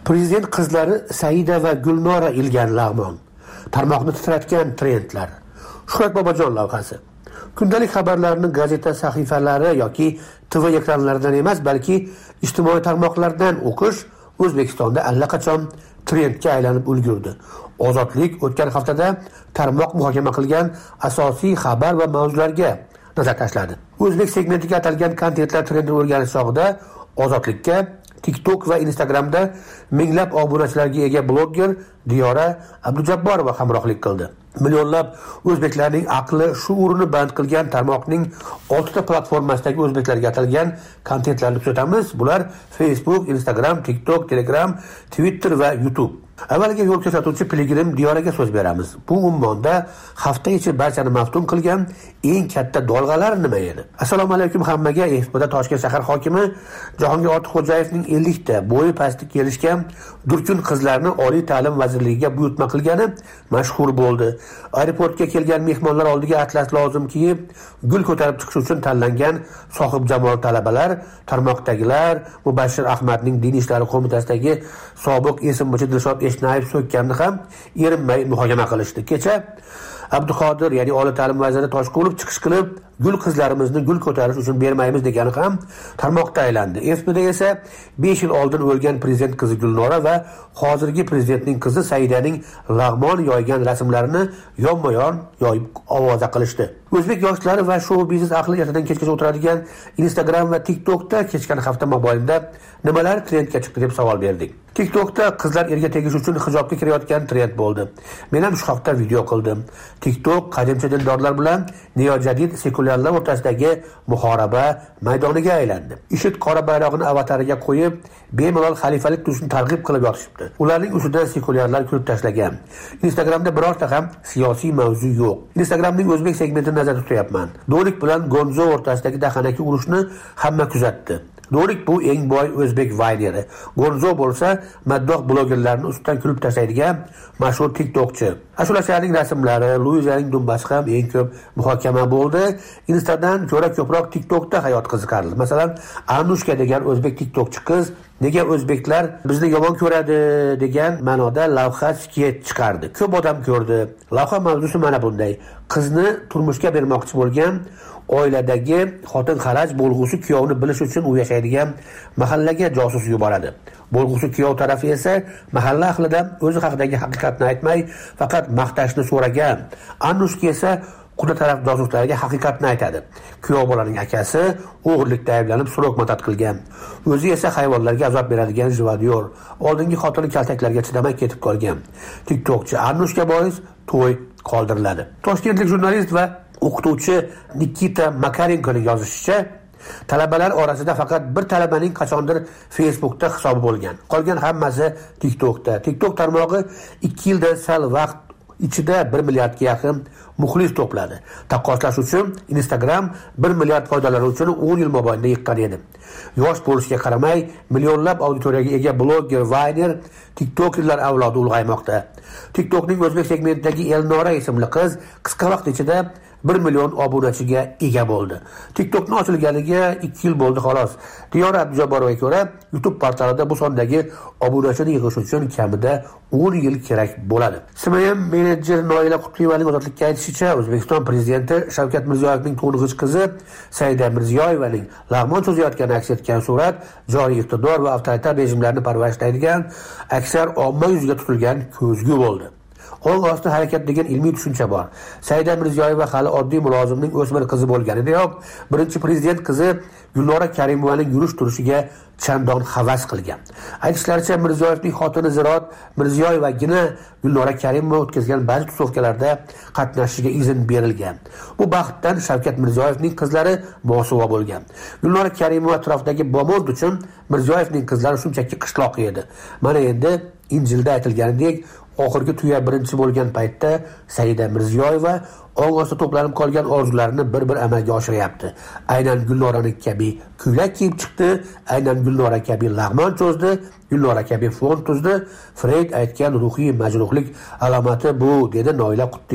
Prezident qizlari Saida va Gulnora ilgan lag'mon. Tarmoqni titratgan trendlar. Shuhrat Bobojon lavhasi. Kundalik xabarlarni gazeta sahifalari yoki TV ekranlaridan emas, balki ijtimoiy tarmoqlardan o'qish O'zbekistonda allaqachon trendga aylanib ulgurdi. Ozodlik o'tgan haftada tarmoq muhokama qilgan asosiy xabar va mavzularga nazar tashladi. O'zbek segmentiga atalgan kontentlar trendini o'rganish chog'ida Ozodlikka TikTok va Instagramda minglab obunachilarga ega blogger Diyora Abdujabborova hamrohlik qildi. Millionlab o'zbeklarning aqli, shuurini band qilgan tarmoqning 6 ta platformasidagi o'zbeklarga atalgan kontentlarni kuzatamiz. Bular Facebook, Instagram, TikTok, Telegram, Twitter va YouTube. Avvaliga yo'l ko'rsatuvchi Piligrim Diyoraga so'z beramiz. Bu ummonda hafta ichi barchani maftun qilgan eng katta dolg'alar nima edi? Assalomu alaykum hammaga. Efda Toshkent shahar hokimi Jahongir Ortiqxo'jayevning 50 ta bo'yi pastga kelishgan durkun qizlarni Oliy ta'lim vazirligiga buyurtma qilgani mashhur bo'ldi. Aeroportga kelgan mehmonlar oldiga atlas lozim kiyib, gul ko'tarib chiqish uchun tanlangan sohib jamol talabalar, tarmoqdagilar Mubashshir Ahmadning Din ishlari qo'mitasidagi sobiq esimbochi Dilshod Eshnayev so'kkanini ham erinmay muhokama qilishdi. Kecha Abduqodir, ya'ni Oliy ta'lim vaziri Toshqulov chiqish qilib, gul qizlarimizni gul ko'tarish uchun bermaymiz degani ham tarmoqda aylandi. FB'da esa 5 yil oldin o'lgan prezident qizi Gulnora va hozirgi prezidentning qizi Saidaning lag'mon yoygan rasmlarini yonma-yon yoyib ovoza qilishdi. O'zbek yoshlari va shou biznes aqli ertadan kechgacha o'tiradigan Instagram va TikTokda kechgan hafta mobaynida nimalar trendga chiqdi deb savol berdik. TikTokda qizlar erga tegish uchun hijobga kirayotgan trend bo'ldi. Men ham shu hafta video qildim. TikTok qadimcha dindorlar bilan neojadid sekulyarlar o'rtasidagi muhoraba maydoniga aylandi. IShID qora bayrog'ini avatariga qo'yib, bemalol xalifalik tuzishni targ'ib qilib yotishibdi. Ularning ustidan sekulyarlar kulib tashlagan. Instagramda birorta ham siyosiy mavzu yo'q. Instagramning o'zbek segmentini nazarda tutyapman. Do'lik bilan Gonzo o'rtasidagi daxanaki urushni hamma kuzatdi. Do'lik bu eng boy o'zbek vayneri. Gonzo bo'lsa, maddoh blogerlarni ustidan kulib tashlaydigan mashhur TikTokchi. Ashulachilarning rasmlari, Luizaning dumbasi ham eng ko'p muhokama bo'ldi. Instadan ko'ra ko'proq TikTokda hayot qiziqarli. Masalan, Anushka degan o'zbek TikTokchi qiz nega o'zbeklar bizni yomon ko'radi degan ma'noda lavha sketch chiqardi. Ko'p odam ko'rdi. Lavha mavzusi mana bunday. Qizni turmushga bermoqchi bo'lgan oiladagi xotin xaraj bo'lg'usi kuyovni bilish uchun u yashaydigan mahallaga josus yuboradi. Bo'lg'usi kuyov tarafi esa mahalla ahlidan o'zi haqidagi haqiqatni aytmay, faqat maqtashni so'ragan. Anushka esa quda taraf josuslarga haqiqatni aytadi. Kuyov bolaning akasi o'g'irlikda ayblanib so'roq matat qilgan. O'zi esa hayvonlarga azob beradigan jivadiyor. Oldingi xotini kaltaklarga chidamay ketib qolgan. TikTokchi Anushka bois to'y qoldiriladi. Toshkentlik jurnalist va o'qituvchi Nikita Makarenkoning yozishicha, talabalar orasida faqat bir talabaning qachondir Facebookda hisobi bo'lgan. Qolgan hammasi TikTokda. TikTok tarmog'i 2 yilda sal vaqt ichida 1 milliardga yaqin muxlis to'pladi. Taqqoslash uchun Instagram 1 milliard foydalanuvchini 10 yil mobaynida yiqqan edi. Yosh bo'lishiga qaramay, millionlab auditoriyaga ega blogger, vayner, TikTokerlar avlodi ulg'aymoqda. TikTokning o'zbek segmentidagi Elnora ismli qiz qisqa vaqt ichida 1 million obunachiga ega bo'ldi. TikTokning ochilganiga 2 yil bo'ldi xolos. Diyora Abdujabborovga ko'ra, YouTube portalida bu sondagi obunachini yig'ish uchun kamida 10 yil kerak bo'ladi. SMM menejer Noila Qutliyevaning ozodlikka aytishicha, O'zbekiston prezidenti Shavkat Mirziyoyevning to'ng'ich qizi Saida Mirziyoyevaning lag'mon cho'zayotgani aks etgan surat joriy iqtidor va avtoritar rejimlarni parvarishlaydigan aksar omma yuziga tutilgan ko'zgu bo'ldi. Qo'l osti harakat degan ilmiy tushuncha bor. Saida Mirziyoyeva hali oddiy mulozimning o'smir qizi bo'lganidayoq, birinchi prezident qizi Gulnora Karimovaning yurish turishiga chandon havas qilgan. Aytishlaricha, Mirziyoyevning xotini Ziroat Mirziyoyevagina Gulnora Karimova o'tkazgan ba'zi tusovkalarda qatnashishiga izn berilgan. Bu baxtdan Shavkat Mirziyoyevning qizlari mosuvo bo'lgan. Gulnora Karimova atrofidagi bomond uchun Mirziyoyevning qizlari shunchaki qishloq edi. Mana endi Injilda aytilganidek, oxirgi tuya birinchi bo'lgan paytda Saida Mirziyoyeva og'o'zda to'planib qolgan orzularini bir-bir amalga oshiryapti. Aynan Gulnora kabi ko'ylak kiyib chiqdi, aynan Gulnora kabi lag'mon cho'zdi, Gulnora kabi fond tuzdi. Freyd aytgan ruhiy majruhlik alomati bu, dedi Noila Qutliyeva.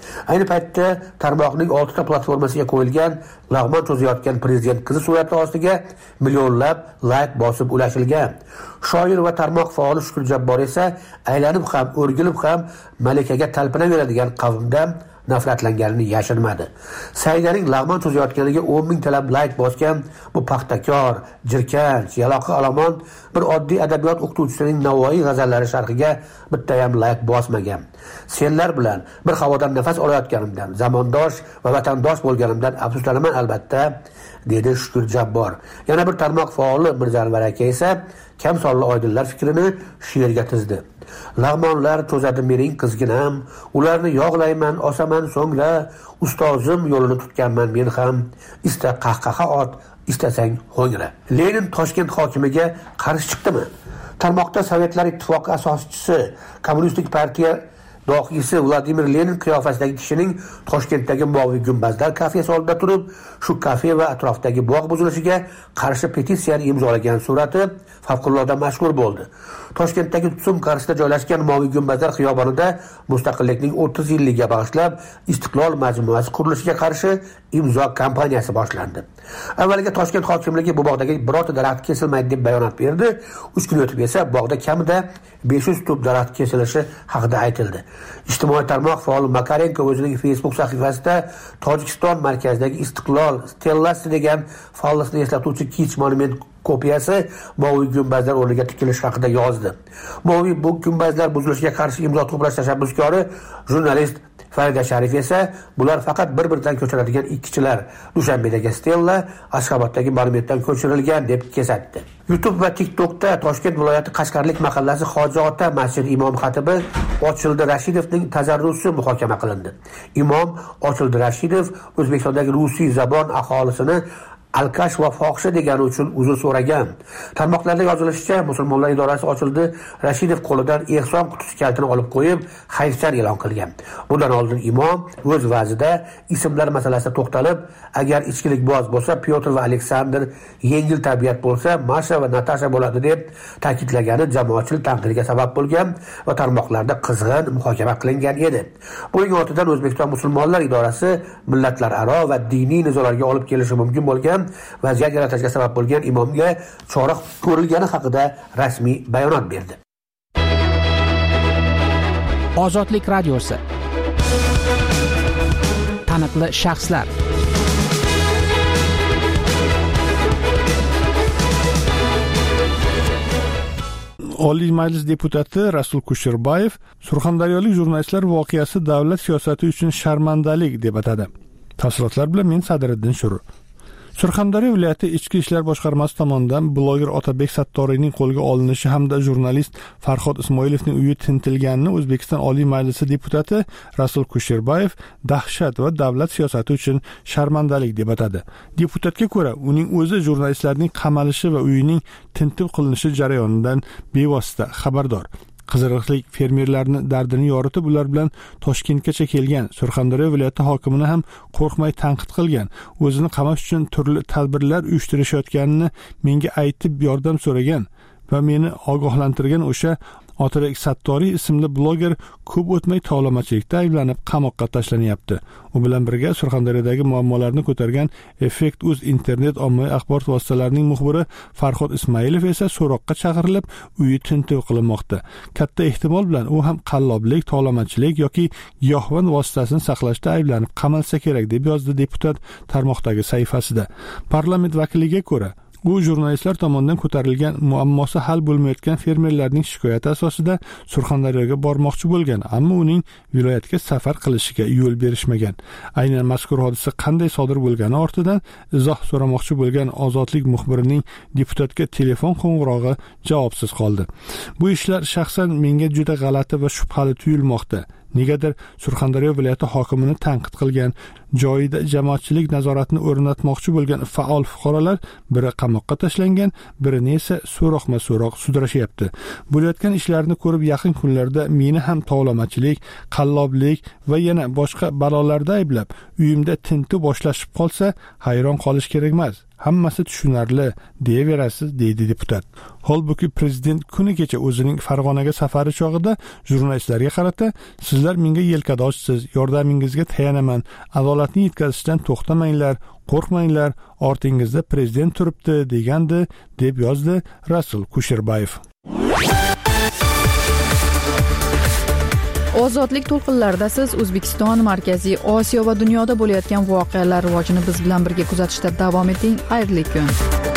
Ayni paytda tarmoqning 6 ta platformasiga qo'yilgan lag'mon cho'zayotgan prezident qizi surati ostiga millionlab layk bosib ulashilgan. Shoir va tarmoq faoli Shukur Jabbor esa aylanib ham, o'rgilib ham malikaga talpinaveradigan qavmdan nafratlanganini yashirmadi. Saidaning lag'mon cho'zayotganiga 10 ming talab layk bosgan bu paxtakor, jirkanch, yaloqi olomon bir oddiy adabiyot o'qituvchisining Navoiy g'azallari sharhiga bitta ham layk bosmagan. Senlar bilan bir havodan nafas olayotganimdan, zamondosh va vatandosh bo'lganimdan afsuslanaman albatta, dedi Shukur Jabbor. Yana bir tarmoq faoli Mirzanvar aka esa kamsonli oydinlar fikrini she'rga tizdi. Lag'monlar cho'zadi mening qizginam, ularni yog'layman, osaman so'ngra, ustozim yo'lini tutganman men ham, ista qahqaha ot, istasang ho'ngra. Lenin Toshkent hokimiga qarshi chiqdimi? Tarmoqda Sovetlar Ittifoqi asoschisi, Kommunistik partiya dohiysi Vladimir Lenin qiyofasidagi kishining Toshkentdagi Moviy gumbazlar kafesi oldida turib, shu kafe va atrofdagi bog' buzilishiga qarshi petitsiyani imzolagan surati favqulodda mashhur bo'ldi. Toshkentdagi Tutsum qarshisida joylashgan Moviy gumbazlar xiyobonida Mustaqillikning 30 yilligiga bag'ishlab Istiqlol majmuasi qurilishiga qarshi imzo kampaniyasi boshlandi. Avvaliga Toshkent hokimligi bu bog'dagi birorta daraxt kesilmaydi deb bayonot berdi. 3 kun o'tib esa bog'da kamida 500 tup daraxt kesilishi haqida aytildi. Ijtimoiy tarmoq faoli Makarenko o'zining Facebook sahifasida Tojikiston markazidagi Istiqlol stellasi degan fallasni eslatuvchi kich monument kopiyasi Moviy gumbazlar o'rniga tikilish haqida yozdi. Moviy bu gumbazlar buzilishiga qarshi imzo to'plash tashabbuskori jurnalist Farida Sharif esa bular faqat bir-biridan ko'chiradigan ikkichilar. Dushanbedagi stella Ashxoboddagi monumentdan ko'chirilgan deb kesatdi. YouTube va TikTokda Toshkent viloyati Qashqarlik mahallasi Hoji Ota masjid imom xatibi Ochildi Rashidovning tazarrusi muhokama qilindi. Imom Ochildi Rashidov O'zbekistondagi rusiy zabon aholisini alkash va fohisha degani uchun uzr so'ragan. Tarmoqlarda yozilishicha, musulmonlar idorasi Ochildi Rashidov qo'lidan ehson qutisi kaltini olib qo'yib, hayfsan e'lon qilgan. Bundan oldin imom o'z va'zida ismlar masalasida to'xtalib, agar ichkilikboz bo'lsa Pyotr va Aleksandr, yengil tabiat bo'lsa Masha va Natasha bo'ladi deb ta'kidlagani jamoatchilik tanqidiga sabab bo'lgan va tarmoqlarda qizg'in muhokama qilingan edi. Buning ortidan O'zbekiston musulmonlar idorasi millatlararo va diniy nizolarga olib kelishi mumkin bo'lgan vaziyat yaratishga sabab bo'lgan imomga chora ko'rilgani haqida rasmiy bayonot berdi.
Ozodlik radiosi. Taniqli shaxslar.
Oliy Majlis deputati Rasul Kusherbayev surxondaryolik jurnalistlar voqeasi davlat siyosati uchun sharmandalik deb atadi. Tafsilotlar bilan men Sadriddin Shurur. Surxondaryo viloyati Ichki ishlar boshqarmasi tomonidan bloger Otabek Sattoriyning qo'lga olinishi hamda jurnalist Farhod Ismoilovning uyi tintilganini O'zbekiston Oliy Majlisi deputati Rasul Kusherbayev dahshat va davlat siyosati uchun sharmandalik deb atadi. Deputatga ko'ra, uning o'zi jurnalistlarning qamalishi va uyining tintib qilinishi jarayonidan bevosita xabardor. Qiziriqlik fermerlarni dardini yoritib, ular bilan Toshkentgacha kelgan Surxondaryo viloyati hokimini ham qo'rqmay tanqid qilgan. O'zini qamash uchun turli tadbirlar uyushtirishayotganini menga aytib yordam so'ragan va meni ogohlantirgan o'sha Otabek Sattoriy ismli bloger ko'p o'tmay tovlamachilikda ayblanib qamoqqa tashlanyapti. U bilan birga Surxondaryodagi muammolarni ko'targan Effekt uz internet ommaviy axborot vositalarining muxbiri Farhod Ismoilov esa so'roqqa chaqirilib, uyi tintuv qilinmoqda. Katta ehtimol bilan u ham qalloblik, tovlamachilik yoki giyohvand vositasini saqlashda ayblanib qamalsa kerak, deb yozdi deputat tarmoqdagi sahifasida. Parlament vakiliga ko'ra, u jurnalistlar tomonidan ko'tarilgan muammosi hal bo'lmayotgan fermerlarning shikoyati asosida Surxondaryoga bormoqchi bo'lgan, ammo uning viloyatga safar qilishiga yo'l berishmagan. Aynan mazkur hodisa qanday sodir bo'lgani ortidan izoh so'ramoqchi bo'lgan Ozodlik muxbirining deputatga telefon qo'ng'irog'i javobsiz qoldi. Bu ishlar shaxsan menga juda g'alati va shubhali tuyulmoqda. Negadir Surxondaryo viloyati hokimini tanqid qilgan, joyida jamoatchilik nazoratini o'rnatmoqchi bo'lgan faol fuqarolar biri qamoqqa tashlangan, birini esa so'roqma-so'roq sudrashyapti. Bo'layotgan ishlarni ko'rib yaqin kunlarda meni ham tovlamachilik, qalloblik va yana boshqa balolarda ayblab, uyimda tintuv boshlashib qolsa, hayron qolish kerak emas. hammasi tushunarli deyaverasiz, deydi deputat. Holbuki prezident kuni kecha o'zining Farg'onaga safari chog'ida jurnalistlarga qarata, sizlar menga yelkadoshsiz, yordamingizga tayanaman, adolatni yetkazishdan to'xtamanglar, qo'rqmanglar, ortingizda prezident turibdi degandi, deb yozdi Rasul Kusherbayev.
Ozodlik to'lqinlarida siz O'zbekiston, Markaziy Osiyo va dunyoda bo'layotgan voqealar rivojini biz bilan birga kuzatishda davom eting. Xayrli kun.